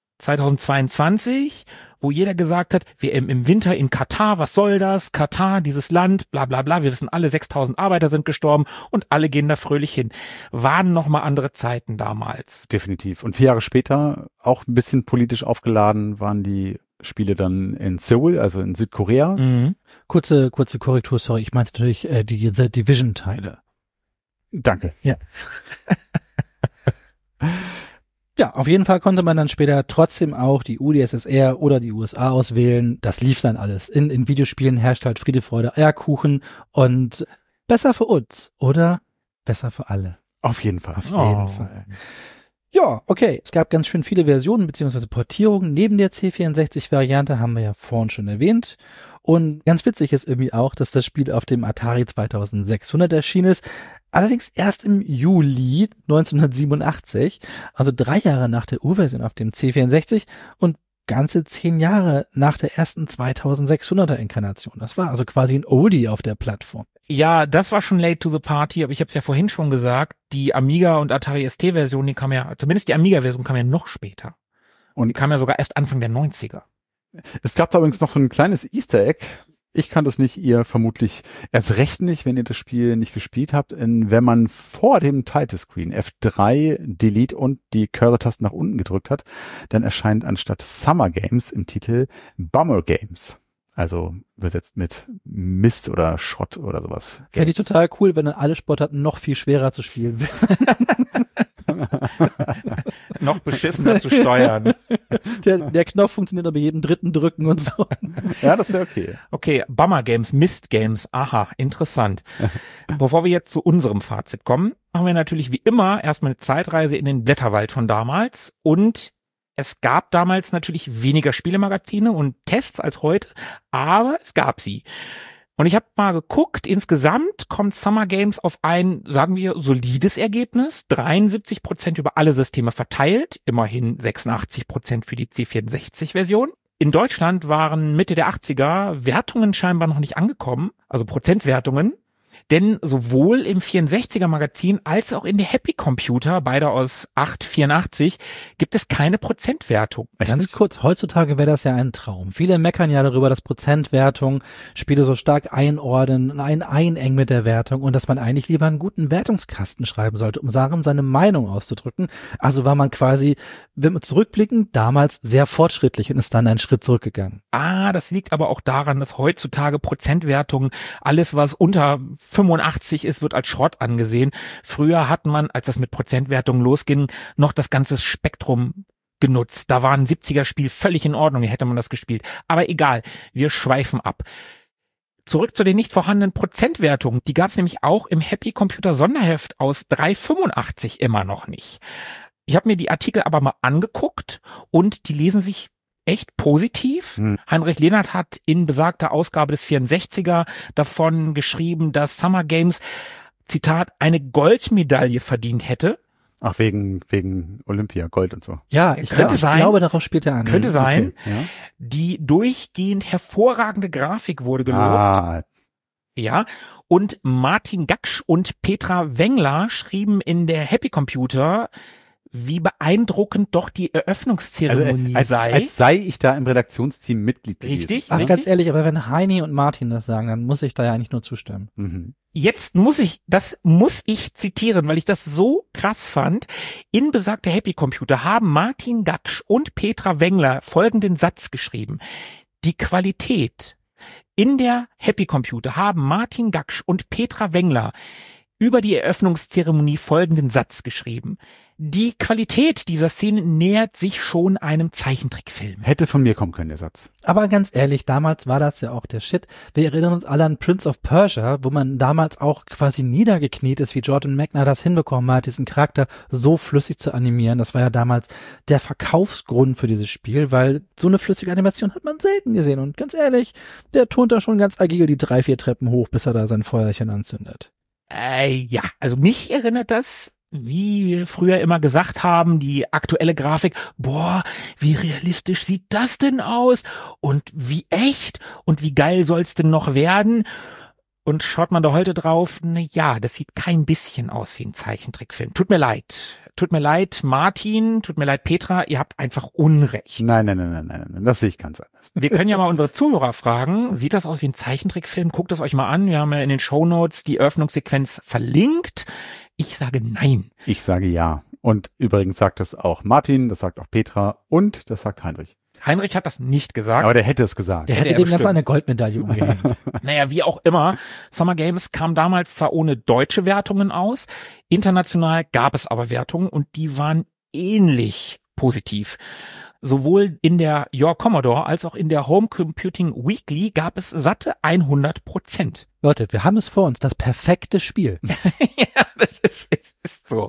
zweitausendzweiundzwanzig, wo jeder gesagt hat, W M im Winter in Katar, was soll das? Katar, dieses Land, bla bla bla, wir wissen alle, sechstausend Arbeiter sind gestorben und alle gehen da fröhlich hin. Waren nochmal andere Zeiten damals. Definitiv. Und vier Jahre später, auch ein bisschen politisch aufgeladen, waren die Spiele dann in Seoul, also in Südkorea. Mhm. kurze, kurze Korrektur, sorry, ich meinte natürlich äh, die The Division-Teile. Danke. Ja, auf jeden Fall konnte man dann später trotzdem auch die U d S S R oder die U S A auswählen. Das lief dann alles. In, in Videospielen herrscht halt Friede, Freude, Eierkuchen und besser für uns oder besser für alle. Auf jeden Fall. Auf jeden Oh. Fall. Ja, okay. Es gab ganz schön viele Versionen beziehungsweise Portierungen. Neben der C vierundsechzig-Variante haben wir ja vorhin schon erwähnt. Und ganz witzig ist irgendwie auch, dass das Spiel auf dem Atari zweitausendsechshundert erschienen ist. Allerdings erst im Juli neunzehnhundertsiebenundachtzig, also drei Jahre nach der U-Version auf dem C vierundsechzig und ganze zehn Jahre nach der ersten zweitausendsechshunderter Inkarnation. Das war also quasi ein Oldie auf der Plattform. Ja, das war schon late to the party, aber ich habe es ja vorhin schon gesagt, die Amiga und Atari S T-Version, die kam ja, zumindest die Amiga-Version kam ja noch später. Und die kam ja sogar erst Anfang der neunziger. Es gab da übrigens noch so ein kleines Easter Egg. Ich kann das nicht, ihr vermutlich erst recht nicht, wenn ihr das Spiel nicht gespielt habt. In, wenn man vor dem Title Screen F drei, Delete und die Cursor-Taste nach unten gedrückt hat, dann erscheint anstatt Summer Games im Titel Bummer Games. Also übersetzt mit Mist oder Schrott oder sowas. Fände ich total cool, wenn dann alle Sportarten noch viel schwerer zu spielen wären. Noch beschissener zu steuern. Der, der Knopf funktioniert aber jedem dritten Drücken und so. Ja, das wäre okay. Okay, Bummer Games, Mist Games, aha, interessant. Bevor wir jetzt zu unserem Fazit kommen, machen wir natürlich wie immer erstmal eine Zeitreise in den Blätterwald von damals und es gab damals natürlich weniger Spielemagazine und Tests als heute, aber es gab sie. Und ich habe mal geguckt, insgesamt kommt Summer Games auf ein, sagen wir, solides Ergebnis. dreiundsiebzig Prozent über alle Systeme verteilt, immerhin sechsundachtzig Prozent für die C vierundsechzig-Version. In Deutschland waren Mitte der achtziger Wertungen scheinbar noch nicht angekommen, also Prozentswertungen. Denn sowohl im vierundsechziger Magazin als auch in der Happy Computer, beide aus acht vierundachtzig, gibt es keine Prozentwertung. Ganz kurz, heutzutage wäre das ja ein Traum. Viele meckern ja darüber, dass Prozentwertung Spiele so stark einordnen, ein einengen mit der Wertung und dass man eigentlich lieber einen guten Wertungskasten schreiben sollte, um darin seine Meinung auszudrücken. Also war man quasi, wenn wir zurückblicken, damals sehr fortschrittlich und ist dann einen Schritt zurückgegangen. Ah, das liegt aber auch daran, dass heutzutage Prozentwertungen, alles was unter fünfundachtzig ist, wird als Schrott angesehen. Früher hat man, als das mit Prozentwertungen losging, noch das ganze Spektrum genutzt. Da war ein siebziger-Spiel völlig in Ordnung, hätte man das gespielt. Aber egal, wir schweifen ab. Zurück zu den nicht vorhandenen Prozentwertungen. Die gab es nämlich auch im Happy Computer Sonderheft aus drei fünfundachtzig immer noch nicht. Ich habe mir die Artikel aber mal angeguckt und die lesen sich echt positiv. Hm. Heinrich Lehnert hat in besagter Ausgabe des vierundsechziger davon geschrieben, dass Summer Games, Zitat, eine Goldmedaille verdient hätte. Ach, wegen wegen Olympia, Gold und so. Ja, ich, könnte ich sein, glaube, darauf spielt er an. Könnte sein. Okay, ja. Die durchgehend hervorragende Grafik wurde gelobt. Ah. Ja, und Martin Gaksch und Petra Wengler schrieben in der Happy Computer, wie beeindruckend doch die Eröffnungszeremonie also, als, sei. Als sei ich da im Redaktionsteam Mitglied gewesen. Richtig, Ach, richtig. ganz ehrlich, aber wenn Heini und Martin das sagen, dann muss ich da ja eigentlich nur zustimmen. Mhm. Jetzt muss ich, das muss ich zitieren, weil ich das so krass fand. In besagter Happy Computer haben Martin Gaksch und Petra Wengler folgenden Satz geschrieben. Die Qualität in der Happy Computer haben Martin Gaksch und Petra Wengler über die Eröffnungszeremonie folgenden Satz geschrieben. Die Qualität dieser Szene nähert sich schon einem Zeichentrickfilm. Hätte von mir kommen können, der Satz. Aber ganz ehrlich, damals war das ja auch der Shit. Wir erinnern uns alle an Prince of Persia, wo man damals auch quasi niedergekniet ist, wie Jordan Mechner das hinbekommen hat, diesen Charakter so flüssig zu animieren. Das war ja damals der Verkaufsgrund für dieses Spiel, weil so eine flüssige Animation hat man selten gesehen. Und ganz ehrlich, der turnt da schon ganz agil die drei, vier Treppen hoch, bis er da sein Feuerchen anzündet. Äh, ja, also mich erinnert das, wie wir früher immer gesagt haben, die aktuelle Grafik, boah, wie realistisch sieht das denn aus? Und wie echt? Und wie geil soll's denn noch werden? Und schaut man da heute drauf, na ja, das sieht kein bisschen aus wie ein Zeichentrickfilm. Tut mir leid. Tut mir leid, Martin, tut mir leid, Petra, ihr habt einfach Unrecht. Nein, nein, nein, nein, nein, nein, das sehe ich ganz anders. Wir können ja mal unsere Zuhörer fragen, sieht das aus wie ein Zeichentrickfilm? Guckt es euch mal an, wir haben ja in den Shownotes die Eröffnungssequenz verlinkt. Ich sage nein. Ich sage ja. Und übrigens sagt das auch Martin, das sagt auch Petra und das sagt Heinrich. Heinrich hat das nicht gesagt. Aber der hätte es gesagt. Der hätte er dem ganz bestimmt. eine Goldmedaille umgehängt. Naja, wie auch immer. Summer Games kam damals zwar ohne deutsche Wertungen aus, international gab es aber Wertungen und die waren ähnlich positiv. Sowohl in der Your Commodore als auch in der Home Computing Weekly gab es satte hundert Prozent. Leute, wir haben es vor uns, das perfekte Spiel. Ja, das ist, ist, ist so.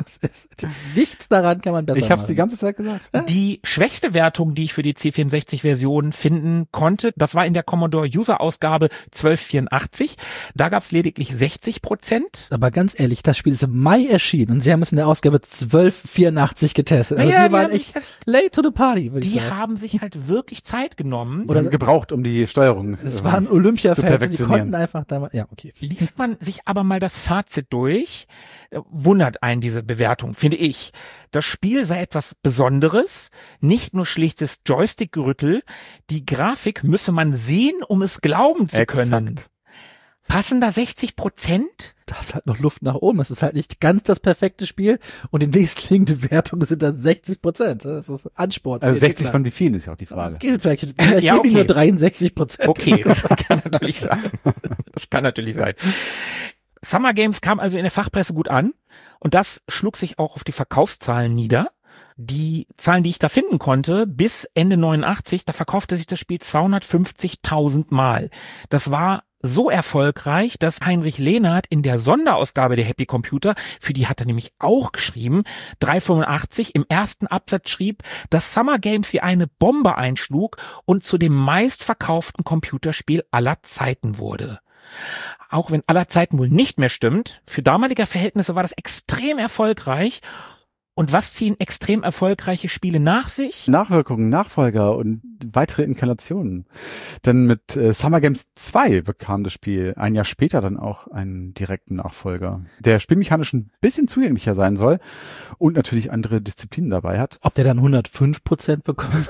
Nichts daran kann man besser Ich habe es machen. die ganze Zeit gesagt. Die schwächste Wertung, die ich für die C vierundsechzig-Version finden konnte, das war in der Commodore User-Ausgabe zwölf vierundachtzig. Da gab es lediglich sechzig Prozent. Aber ganz ehrlich, das Spiel ist im Mai erschienen und sie haben es in der Ausgabe zwölf vierundachtzig getestet. Also Naja, die waren die haben echt late to the party, würde ich Die sagen. haben sich halt wirklich Zeit genommen. Oder gebraucht, um die Steuerung Es äh, waren zu Olympia-Fans, die perfektionieren. konnten einfach damals, ja, okay. Liest man sich aber mal das Fazit durch, äh, wundert einen diese Bewertung, finde ich. Das Spiel sei etwas Besonderes, nicht nur schlichtes Joystick-Gerüttel. Die Grafik müsse man sehen, um es glauben zu Exakt. können. Passen da sechzig Prozent? Da ist halt noch Luft nach oben. Es ist halt nicht ganz das perfekte Spiel und die nächstliegende Wertung sind dann sechzig Prozent. Das ist Ansport. Also sechzig von wie vielen ist ja auch die Frage. Geht vielleicht, vielleicht Ja, gebe ich okay. nur dreiundsechzig Prozent. Okay, das kann natürlich sein. Das kann natürlich sein. Summer Games kam also in der Fachpresse gut an und das schlug sich auch auf die Verkaufszahlen nieder. Die Zahlen, die ich da finden konnte, bis Ende neunundachtzig, da verkaufte sich das Spiel zweihundertfünfzigtausend Mal. Das war so erfolgreich, dass Heinrich Lehnhardt in der Sonderausgabe der Happy Computer, für die hat er nämlich auch geschrieben, dreihundertfünfundachtzig im ersten Absatz schrieb, dass Summer Games wie eine Bombe einschlug und zu dem meistverkauften Computerspiel aller Zeiten wurde. Auch wenn aller Zeiten wohl nicht mehr stimmt, für damalige Verhältnisse war das extrem erfolgreich. Und was ziehen extrem erfolgreiche Spiele nach sich? Nachwirkungen, Nachfolger und weitere Inkarnationen. Denn mit äh, Summer Games zwei bekam das Spiel ein Jahr später dann auch einen direkten Nachfolger, der spielmechanisch ein bisschen zugänglicher sein soll und natürlich andere Disziplinen dabei hat. Ob der dann hundertfünf Prozent bekommt?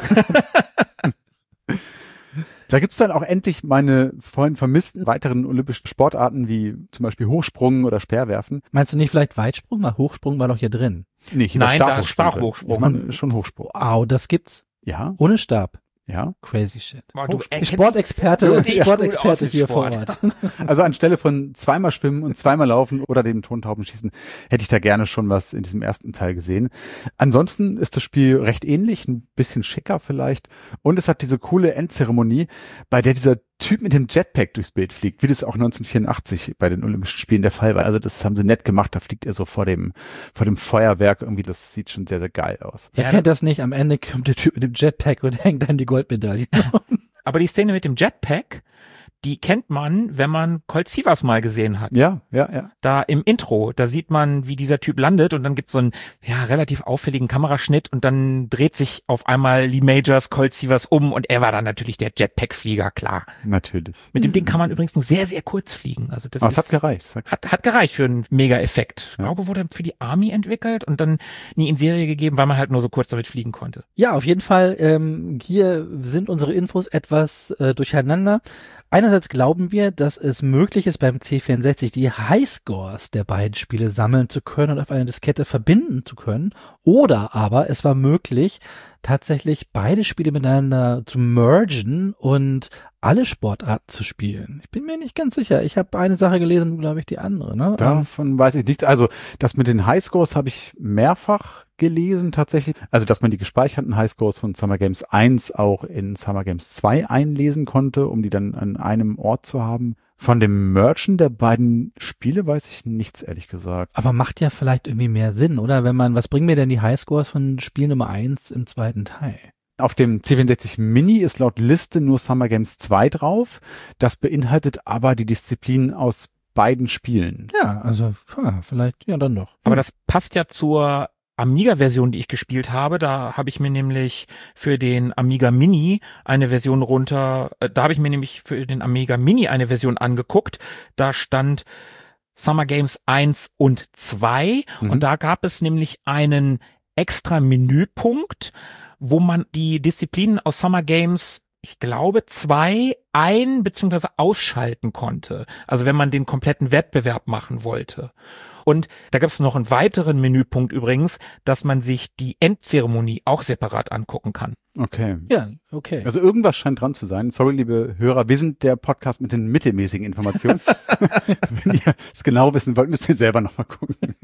Da gibt's dann auch endlich meine vorhin vermissten weiteren olympischen Sportarten wie zum Beispiel Hochsprung oder Speerwerfen. Meinst du nicht vielleicht Weitsprung? Weil Hochsprung war doch hier drin. Nee, hier Nein, war da ist Stabhochsprung. Stabhochsprung. Ich meine, schon Hochsprung. Wow, das gibt's. Ja, Ohne Stab. ja. Crazy shit. Boah, du erkennst Sportexperte, du dich gut aus Sportexperte dem hier vor Sport. Ort. Also anstelle von zweimal schwimmen und zweimal laufen oder dem Tontaubenschießen hätte ich da gerne schon was in diesem ersten Teil gesehen. Ansonsten ist das Spiel recht ähnlich, ein bisschen schicker vielleicht. Und es hat diese coole Endzeremonie, bei der dieser Typ mit dem Jetpack durchs Bild fliegt, wie das auch neunzehnhundertvierundachtzig bei den Olympischen Spielen der Fall war. Also das haben sie nett gemacht, da fliegt er so vor dem vor dem Feuerwerk irgendwie, das sieht schon sehr, sehr geil aus. Wer Ja, kennt das nicht? Am Ende kommt der Typ mit dem Jetpack und hängt dann die Goldmedaille. Aber die Szene mit dem Jetpack, die kennt man, wenn man Colt Sievers mal gesehen hat. Ja, ja, ja. Da im Intro, da sieht man, wie dieser Typ landet und dann gibt's so einen ja relativ auffälligen Kameraschnitt und dann dreht sich auf einmal Lee Majors Colt Sievers um und er war dann natürlich der Jetpack-Flieger, klar. Natürlich. Mit dem Ding kann man übrigens nur sehr, sehr kurz fliegen. Also das Aber es ist, hat gereicht. Es hat hat, hat gereicht für einen Mega-Effekt. Ich Ja. glaube, wurde für die Army entwickelt und dann nie in Serie gegeben, weil man halt nur so kurz damit fliegen konnte. Ja, auf jeden Fall. Ähm, hier sind unsere Infos etwas äh, durcheinander. Einerseits glauben wir, dass es möglich ist, beim C vierundsechzig die Highscores der beiden Spiele sammeln zu können und auf eine Diskette verbinden zu können. Oder aber es war möglich, tatsächlich beide Spiele miteinander zu mergen und alle Sportarten zu spielen. Ich bin mir nicht ganz sicher. Ich habe eine Sache gelesen, glaube ich, die andere. Ne? Ähm, Davon weiß ich nichts. Also das mit den Highscores habe ich mehrfach gelesen tatsächlich. Also dass man die gespeicherten Highscores von Summer Games eins auch in Summer Games zwei einlesen konnte, um die dann an einem Ort zu haben. Von dem Merchen der beiden Spiele weiß ich nichts, ehrlich gesagt. Aber macht ja vielleicht irgendwie mehr Sinn, oder? Wenn man, was bringen mir denn die Highscores von Spiel Nummer eins im zweiten Teil? Auf dem C vierundsechzig Mini ist laut Liste nur Summer Games zwei drauf. Das beinhaltet aber die Disziplinen aus beiden Spielen. Ja, also ja, vielleicht, ja dann doch. Aber das passt ja zur Amiga-Version, die ich gespielt habe. Da habe ich mir nämlich für den Amiga Mini eine Version runter, äh, da habe ich mir nämlich für den Amiga Mini eine Version angeguckt. Da stand Summer Games eins und zwei Mhm. und da gab es nämlich einen extra Menüpunkt, wo man die Disziplinen aus Summer Games, ich glaube, zwei ein- bzw. ausschalten konnte. Also wenn man den kompletten Wettbewerb machen wollte. Und da gab es noch einen weiteren Menüpunkt übrigens, dass man sich die Endzeremonie auch separat angucken kann. Okay. Ja, okay. Also irgendwas scheint dran zu sein. Sorry, liebe Hörer, wir sind der Podcast mit den mittelmäßigen Informationen. Wenn ihr es genau wissen wollt, müsst ihr selber nochmal gucken.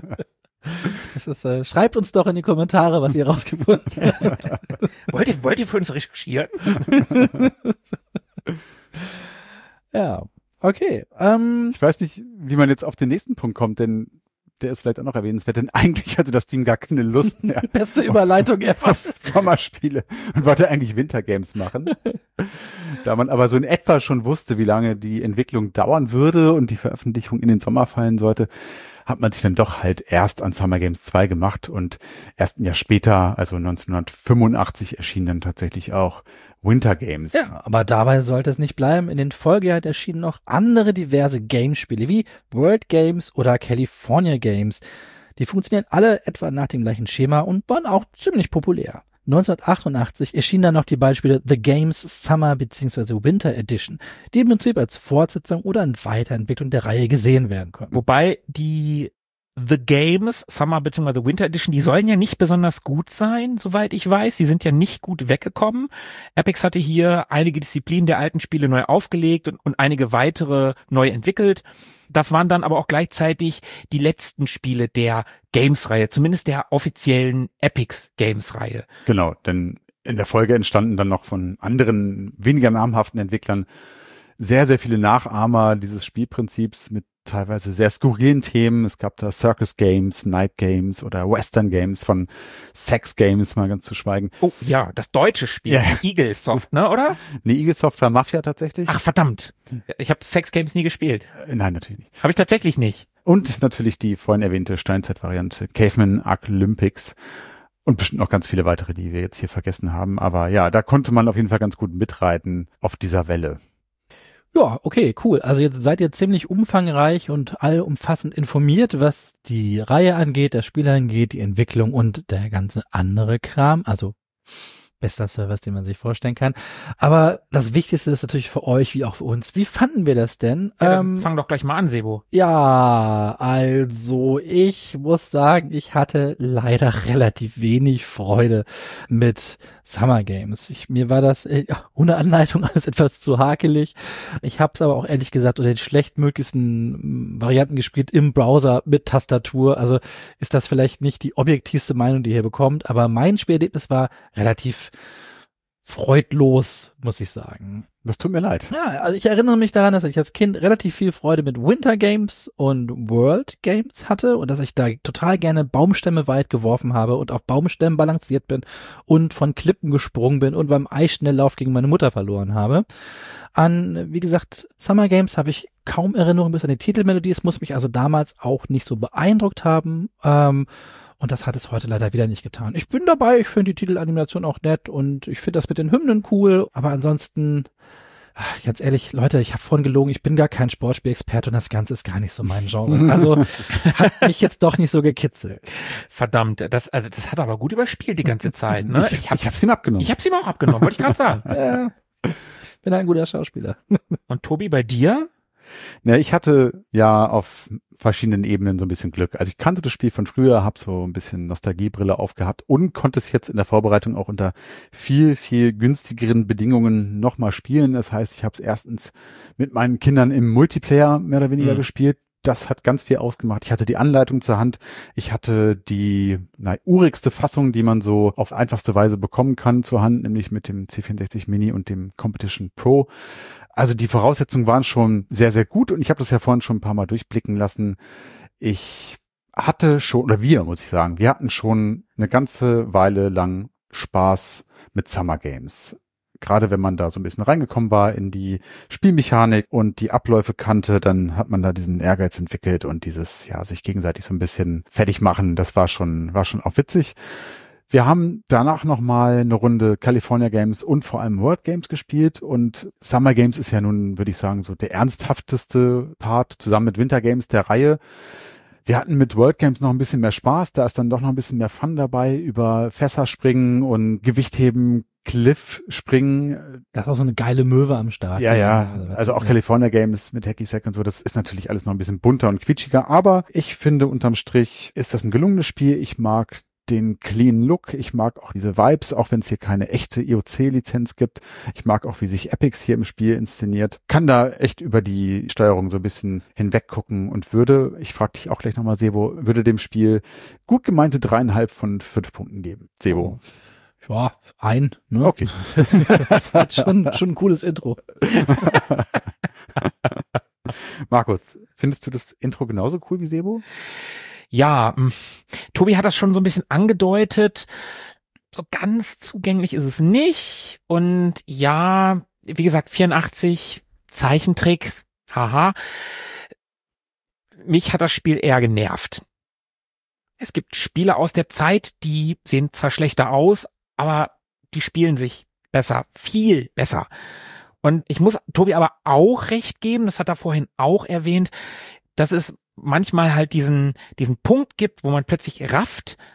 Das ist, äh, schreibt uns doch in die Kommentare, was ihr rausgefunden habt. Wollt ihr, wollt ihr für uns recherchieren? Ja, okay. Ähm, Ich weiß nicht, wie man jetzt auf den nächsten Punkt kommt, denn der ist vielleicht auch noch erwähnenswert, denn eigentlich hatte das Team gar keine Lust mehr beste Überleitung ever. auf Sommerspiele und wollte eigentlich Wintergames machen. Da man aber so in etwa schon wusste, wie lange die Entwicklung dauern würde und die Veröffentlichung in den Sommer fallen sollte, hat man sich dann doch halt erst an Summer Games zwei gemacht und erst ein Jahr später, also neunzehnhundertfünfundachtzig, erschien dann tatsächlich auch Winter Games. Ja, aber dabei sollte es nicht bleiben. In den Folgejahren erschienen noch andere diverse Gamespiele wie World Games oder California Games. Die funktionieren alle etwa nach dem gleichen Schema und waren auch ziemlich populär. neunzehnhundertachtundachtzig erschienen dann noch die Beispiele The Games Summer bzw. Winter Edition, die im Prinzip als Fortsetzung oder eine Weiterentwicklung der Reihe gesehen werden können. Wobei die The Games Summer bzw. Winter Edition, die sollen ja nicht besonders gut sein, soweit ich weiß. Die sind ja nicht gut weggekommen. Epix hatte hier einige Disziplinen der alten Spiele neu aufgelegt und, und einige weitere neu entwickelt. Das waren dann aber auch gleichzeitig die letzten Spiele der Games-Reihe, zumindest der offiziellen Epix Games-Reihe. Genau, denn in der Folge entstanden dann noch von anderen, weniger namhaften Entwicklern sehr, sehr viele Nachahmer dieses Spielprinzips mit teilweise sehr skurrilen Themen. Es gab da Circus Games, Night Games oder Western Games, von Sex Games mal ganz zu schweigen. Oh ja, das deutsche Spiel, Ja. Eaglesoft, ne, oder? Nee, Eaglesoft war Mafia tatsächlich. Ach verdammt, ich habe Sex Games nie gespielt. Äh, Nein, natürlich nicht. Habe ich tatsächlich nicht. Und natürlich die vorhin erwähnte Steinzeit-Variante Caveman Olympics und bestimmt noch ganz viele weitere, die wir jetzt hier vergessen haben. Aber ja, da konnte man auf jeden Fall ganz gut mitreiten auf dieser Welle. Ja, okay, cool. Also jetzt seid ihr ziemlich umfangreich und allumfassend informiert, was die Reihe angeht, das Spiel angeht, die Entwicklung und der ganze andere Kram. Also bester Service, den man sich vorstellen kann. Aber das Wichtigste ist natürlich für euch wie auch für uns. Wie fanden wir das denn? Ja, dann ähm, fang doch gleich mal an, Sebo. Ja, also ich muss sagen, ich hatte leider relativ wenig Freude mit Summer Games. Ich, mir war das äh, ohne Anleitung alles etwas zu hakelig. Ich habe es aber auch ehrlich gesagt unter den schlechtmöglichsten mm, Varianten gespielt im Browser mit Tastatur. Also ist das vielleicht nicht die objektivste Meinung, die ihr bekommt, aber mein Spielerlebnis war relativ freudlos, muss ich sagen. Das tut mir leid. Ja, also ich erinnere mich daran, dass ich als Kind relativ viel Freude mit Winter Games und World Games hatte und dass ich da total gerne Baumstämme weit geworfen habe und auf Baumstämmen balanciert bin und von Klippen gesprungen bin und beim Eisschnelllauf gegen meine Mutter verloren habe. An, wie gesagt, Summer Games habe ich kaum Erinnerungen bis an die Titelmelodie. Es muss mich also damals auch nicht so beeindruckt haben. Ähm, Und das hat es heute leider wieder nicht getan. Ich bin dabei, ich finde die Titelanimation auch nett und ich finde das mit den Hymnen cool, aber ansonsten, ach, ganz ehrlich, Leute, ich habe vorhin gelogen, ich bin gar kein Sportspielexperte und das Ganze ist gar nicht so mein Genre. Also hat mich jetzt doch nicht so gekitzelt. Verdammt, das also das hat aber gut überspielt die ganze Zeit, ne? Ich, ich hab's ihm abgenommen. Ich hab's ihm auch abgenommen, wollte ich gerade sagen. Ja, bin ein guter Schauspieler. Und Tobi, bei dir? Ne, ich hatte ja auf verschiedenen Ebenen so ein bisschen Glück. Also ich kannte das Spiel von früher, habe so ein bisschen Nostalgiebrille aufgehabt und konnte es jetzt in der Vorbereitung auch unter viel, viel günstigeren Bedingungen nochmal spielen. Das heißt, ich habe es erstens mit meinen Kindern im Multiplayer mehr oder weniger Mhm. gespielt. Das hat ganz viel ausgemacht. Ich hatte die Anleitung zur Hand. Ich hatte die na, urigste Fassung, die man so auf einfachste Weise bekommen kann, zur Hand, nämlich mit dem C vierundsechzig Mini und dem Competition Pro. Also die Voraussetzungen waren schon sehr, sehr gut und ich habe das ja vorhin schon ein paar Mal durchblicken lassen. Ich hatte schon, oder wir, muss ich sagen, wir hatten schon eine ganze Weile lang Spaß mit Summer Games. Gerade wenn man da so ein bisschen reingekommen war in die Spielmechanik und die Abläufe kannte, dann hat man da diesen Ehrgeiz entwickelt und dieses, ja, sich gegenseitig so ein bisschen fertig machen, das war schon, war schon auch witzig. Wir haben danach nochmal eine Runde California Games und vor allem World Games gespielt und Summer Games ist ja nun, würde ich sagen, so der ernsthafteste Part zusammen mit Winter Games der Reihe. Wir hatten mit World Games noch ein bisschen mehr Spaß, da ist dann doch noch ein bisschen mehr Fun dabei, über Fässer springen und Gewichtheben, Cliff springen. Das war so eine geile Möwe am Start. Ja, ja, also auch California Games mit Hacky Sack und so, das ist natürlich alles noch ein bisschen bunter und quietschiger, aber ich finde unterm Strich ist das ein gelungenes Spiel. Ich mag den clean Look, ich mag auch diese Vibes, auch wenn es hier keine echte I O C-Lizenz gibt. Ich mag auch, wie sich Epix hier im Spiel inszeniert. Kann da echt über die Steuerung so ein bisschen hinweggucken und würde, ich frage dich auch gleich nochmal, Sebo, würde dem Spiel gut gemeinte dreieinhalb von fünf Punkten geben. Sebo. Ja, ein, ne? Okay. Das hat schon, schon ein cooles Intro. Markus, findest du das Intro genauso cool wie Sebo? Ja, mh, Tobi hat das schon so ein bisschen angedeutet. So ganz zugänglich ist es nicht. Und ja, wie gesagt, vierundachtzig, Zeichentrick, haha. Mich hat das Spiel eher genervt. Es gibt Spiele aus der Zeit, die sehen zwar schlechter aus, aber die spielen sich besser, viel besser. Und ich muss Tobi aber auch recht geben, das hat er vorhin auch erwähnt, dass es manchmal halt diesen diesen Punkt gibt, wo man plötzlich rafft,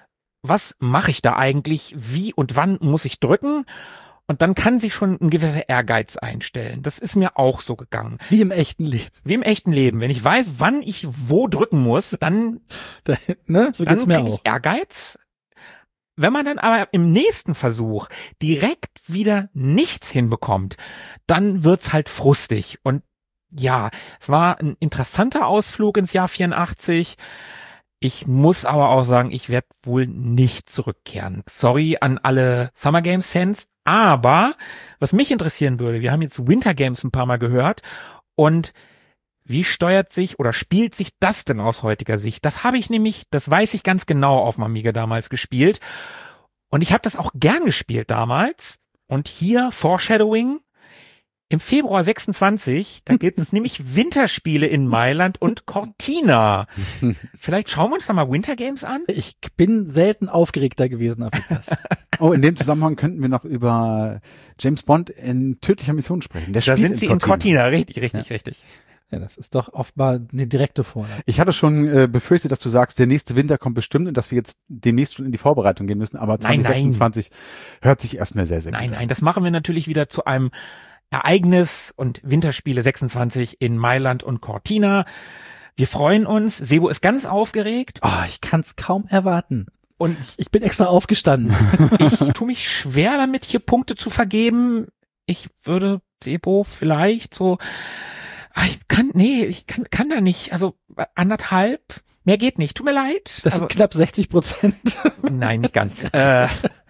was mache ich da eigentlich, wie und wann muss ich drücken? Und dann kann sich schon ein gewisser Ehrgeiz einstellen. Das ist mir auch so gegangen. Wie im echten Leben. Wie im echten Leben. Wenn ich weiß, wann ich wo drücken muss, dann, Da, ne? So dann geht's mir kriege auch. ich Ehrgeiz. Wenn man dann aber im nächsten Versuch direkt wieder nichts hinbekommt, dann wird's halt frustig. Und ja, es war ein interessanter Ausflug ins Jahr vierundachtzig. Ich muss aber auch sagen, ich werde wohl nicht zurückkehren. Sorry an alle Summer Games Fans. Aber was mich interessieren würde, wir haben jetzt Winter Games ein paar Mal gehört und wie steuert sich oder spielt sich das denn aus heutiger Sicht? Das habe ich nämlich, das weiß ich ganz genau, auf dem Amiga damals gespielt und ich habe das auch gern gespielt damals und hier Foreshadowing im Februar sechsundzwanzig, da gibt es nämlich Winterspiele in Mailand und Cortina. Vielleicht schauen wir uns da mal Winter Games an? Ich bin selten aufgeregter gewesen auf das. Oh, in dem Zusammenhang könnten wir noch über James Bond in tödlicher Mission sprechen. Der Da spielt sind sie in Cortina, richtig, richtig, richtig. Ja, das ist doch oft mal eine direkte Vorlage. Ich hatte schon äh, befürchtet, dass du sagst, der nächste Winter kommt bestimmt und dass wir jetzt demnächst schon in die Vorbereitung gehen müssen, aber Nein, zwanzig sechsundzwanzig hört sich erstmal sehr, sehr Nein, gut nein, das machen wir natürlich wieder zu einem Ereignis und Winterspiele sechsundzwanzig in Mailand und Cortina. Wir freuen uns. Sebo ist ganz aufgeregt Oh, ich kann's kaum erwarten. und Ich bin extra aufgestanden. ich tue mich schwer damit, hier Punkte zu vergeben. Ich würde Sebo vielleicht so, ah, ich kann, nee, ich kann, kann da nicht, also anderthalb, mehr geht nicht, tut mir leid. Das also, sind knapp sechzig Prozent. nein, nicht ganz. äh,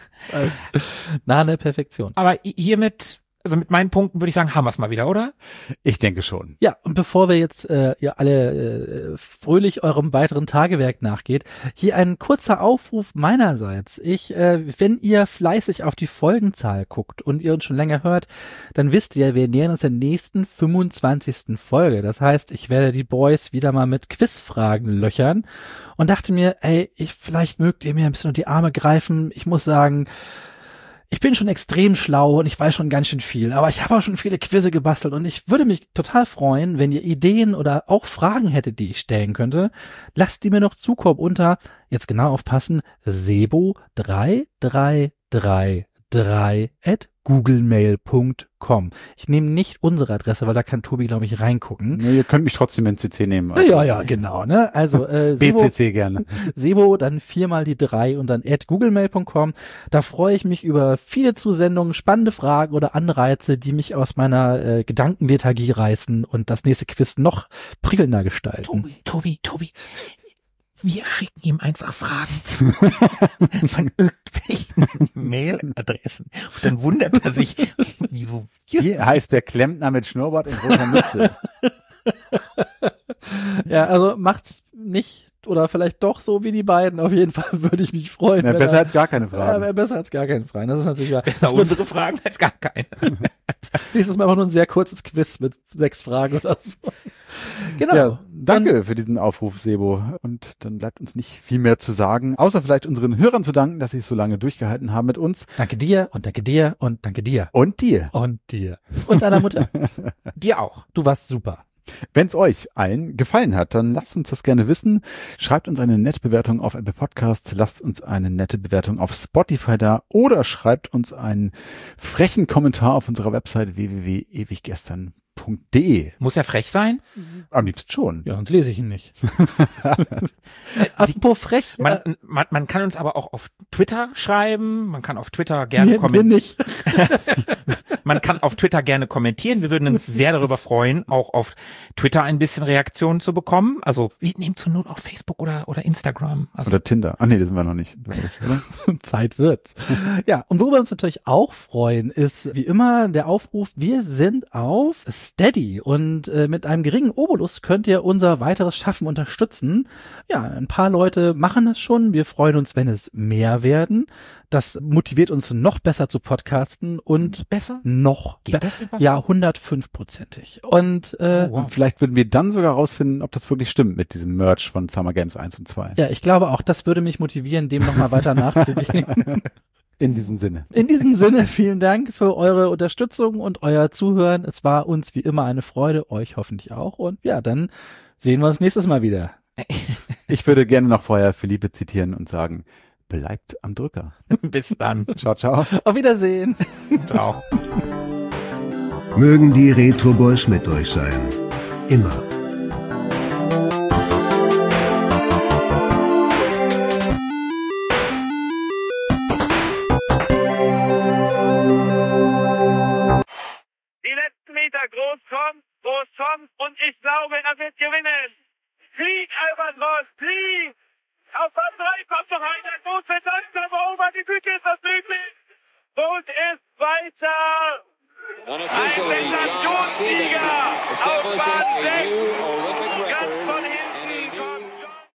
Nah an der Perfektion. aber hiermit, also mit meinen Punkten würde ich sagen, haben wir es mal wieder, oder? Ich denke schon. Ja, und bevor wir jetzt äh, ihr alle äh, fröhlich eurem weiteren Tagewerk nachgeht, hier ein kurzer Aufruf meinerseits. Ich, äh, wenn ihr fleißig auf die Folgenzahl guckt und ihr uns schon länger hört, dann wisst ihr, wir nähern uns der nächsten fünfundzwanzigsten Folge. Das heißt, ich werde die Boys wieder mal mit Quizfragen löchern und dachte mir, ey, ich, vielleicht mögt ihr mir ein bisschen unter die Arme greifen. Ich muss sagen, ich bin schon extrem schlau und ich weiß schon ganz schön viel, aber ich habe auch schon viele Quizze gebastelt und ich würde mich total freuen, wenn ihr Ideen oder auch Fragen hättet, die ich stellen könnte. Lasst die mir noch zukommen unter, jetzt genau aufpassen, sebo drei drei drei drei at googlemail punkt com. Ich nehme nicht unsere Adresse, weil da kann Tobi, glaube ich, reingucken. Nee, ihr könnt mich trotzdem in C C nehmen. Also Ja, ja, genau, ne? Also äh, B Sebo, C C gerne. Sebo, dann viermal die drei und dann at googlemail punkt com. Da freue ich mich über viele Zusendungen, spannende Fragen oder Anreize, die mich aus meiner äh, Gedankenlethargie reißen und das nächste Quiz noch prickelnder gestalten. Tobi, Tobi, Tobi. Wir schicken ihm einfach Fragen zu von irgendwelchen Mailadressen. Und dann wundert er sich, wieso. Hier heißt der Klempner mit Schnurrbart und roter Mütze. Ja, also macht's nicht oder vielleicht doch so wie die beiden. Auf jeden Fall würde ich mich freuen. Na, wenn besser er- als gar keine Ja, Fragen. wär besser als gar keine Fragen. Das ist natürlich wahr. Besser Das wird unsere Fragen als gar keine. nächstes Mal einfach nur ein sehr kurzes Quiz mit sechs Fragen oder so. Genau. Ja, danke für diesen Aufruf, Sebo. Und dann bleibt uns nicht viel mehr zu sagen, außer vielleicht unseren Hörern zu danken, dass sie es so lange durchgehalten haben mit uns. Danke dir und danke dir und danke dir. Und dir. Und dir. Und deiner Mutter. Dir auch. Du warst super. Wenn es euch allen gefallen hat, dann lasst uns das gerne wissen. Schreibt uns eine nette Bewertung auf Apple Podcasts, lasst uns eine nette Bewertung auf Spotify da oder schreibt uns einen frechen Kommentar auf unserer Website w w w punkt ewiggestern punkt de. Muss er frech sein? Am liebsten schon. Ja, sonst lese ich ihn nicht. Sie, Apropos frech. man, äh, man, man kann uns aber auch auf Twitter schreiben. Man kann auf Twitter gerne mir, mir kommentieren. nicht. Man kann auf Twitter gerne kommentieren. Wir würden uns sehr darüber freuen, auch auf Twitter ein bisschen Reaktionen zu bekommen. Also wir nehmen zur Not auf Facebook oder oder Instagram. Also Oder Tinder. Ach nee, das sind wir noch nicht. Oder? Zeit wird's. Ja, und worüber wir uns natürlich auch freuen, ist wie immer der Aufruf, wir sind auf Steady und äh, mit einem geringen Obolus könnt ihr unser weiteres Schaffen unterstützen. Ja, ein paar Leute machen das schon. Wir freuen uns, wenn es mehr werden. Das motiviert uns noch besser zu podcasten und besser? noch Geht be- das einfach? Ja, hundertfünf-prozentig. Und äh, Oh, wow. Und vielleicht würden wir dann sogar rausfinden, ob das wirklich stimmt mit diesem Merch von Summer Games eins und zwei. ja, ich glaube auch, das würde mich motivieren, dem nochmal weiter nachzugehen. In diesem Sinne. In diesem Sinne, vielen Dank für eure Unterstützung und euer Zuhören. Es war uns wie immer eine Freude, euch hoffentlich auch. Und ja, dann sehen wir uns nächstes Mal wieder. Ich würde gerne noch vorher Philippe zitieren und sagen, bleibt am Drücker. Bis dann. Ciao, ciao. Auf Wiedersehen. Ciao. Mögen die Retro Boys mit euch sein. Immer. Die letzten Meter, Groß kommt, Groß kommt und ich glaube, er wird gewinnen. Flieg, Albatros, flieg! Auf Bahn drei kommt noch einer, Groß wird langsam erobert, die Küche ist das möglich. Und ist weiter. Unofficially, John Cena establishing a new Olympic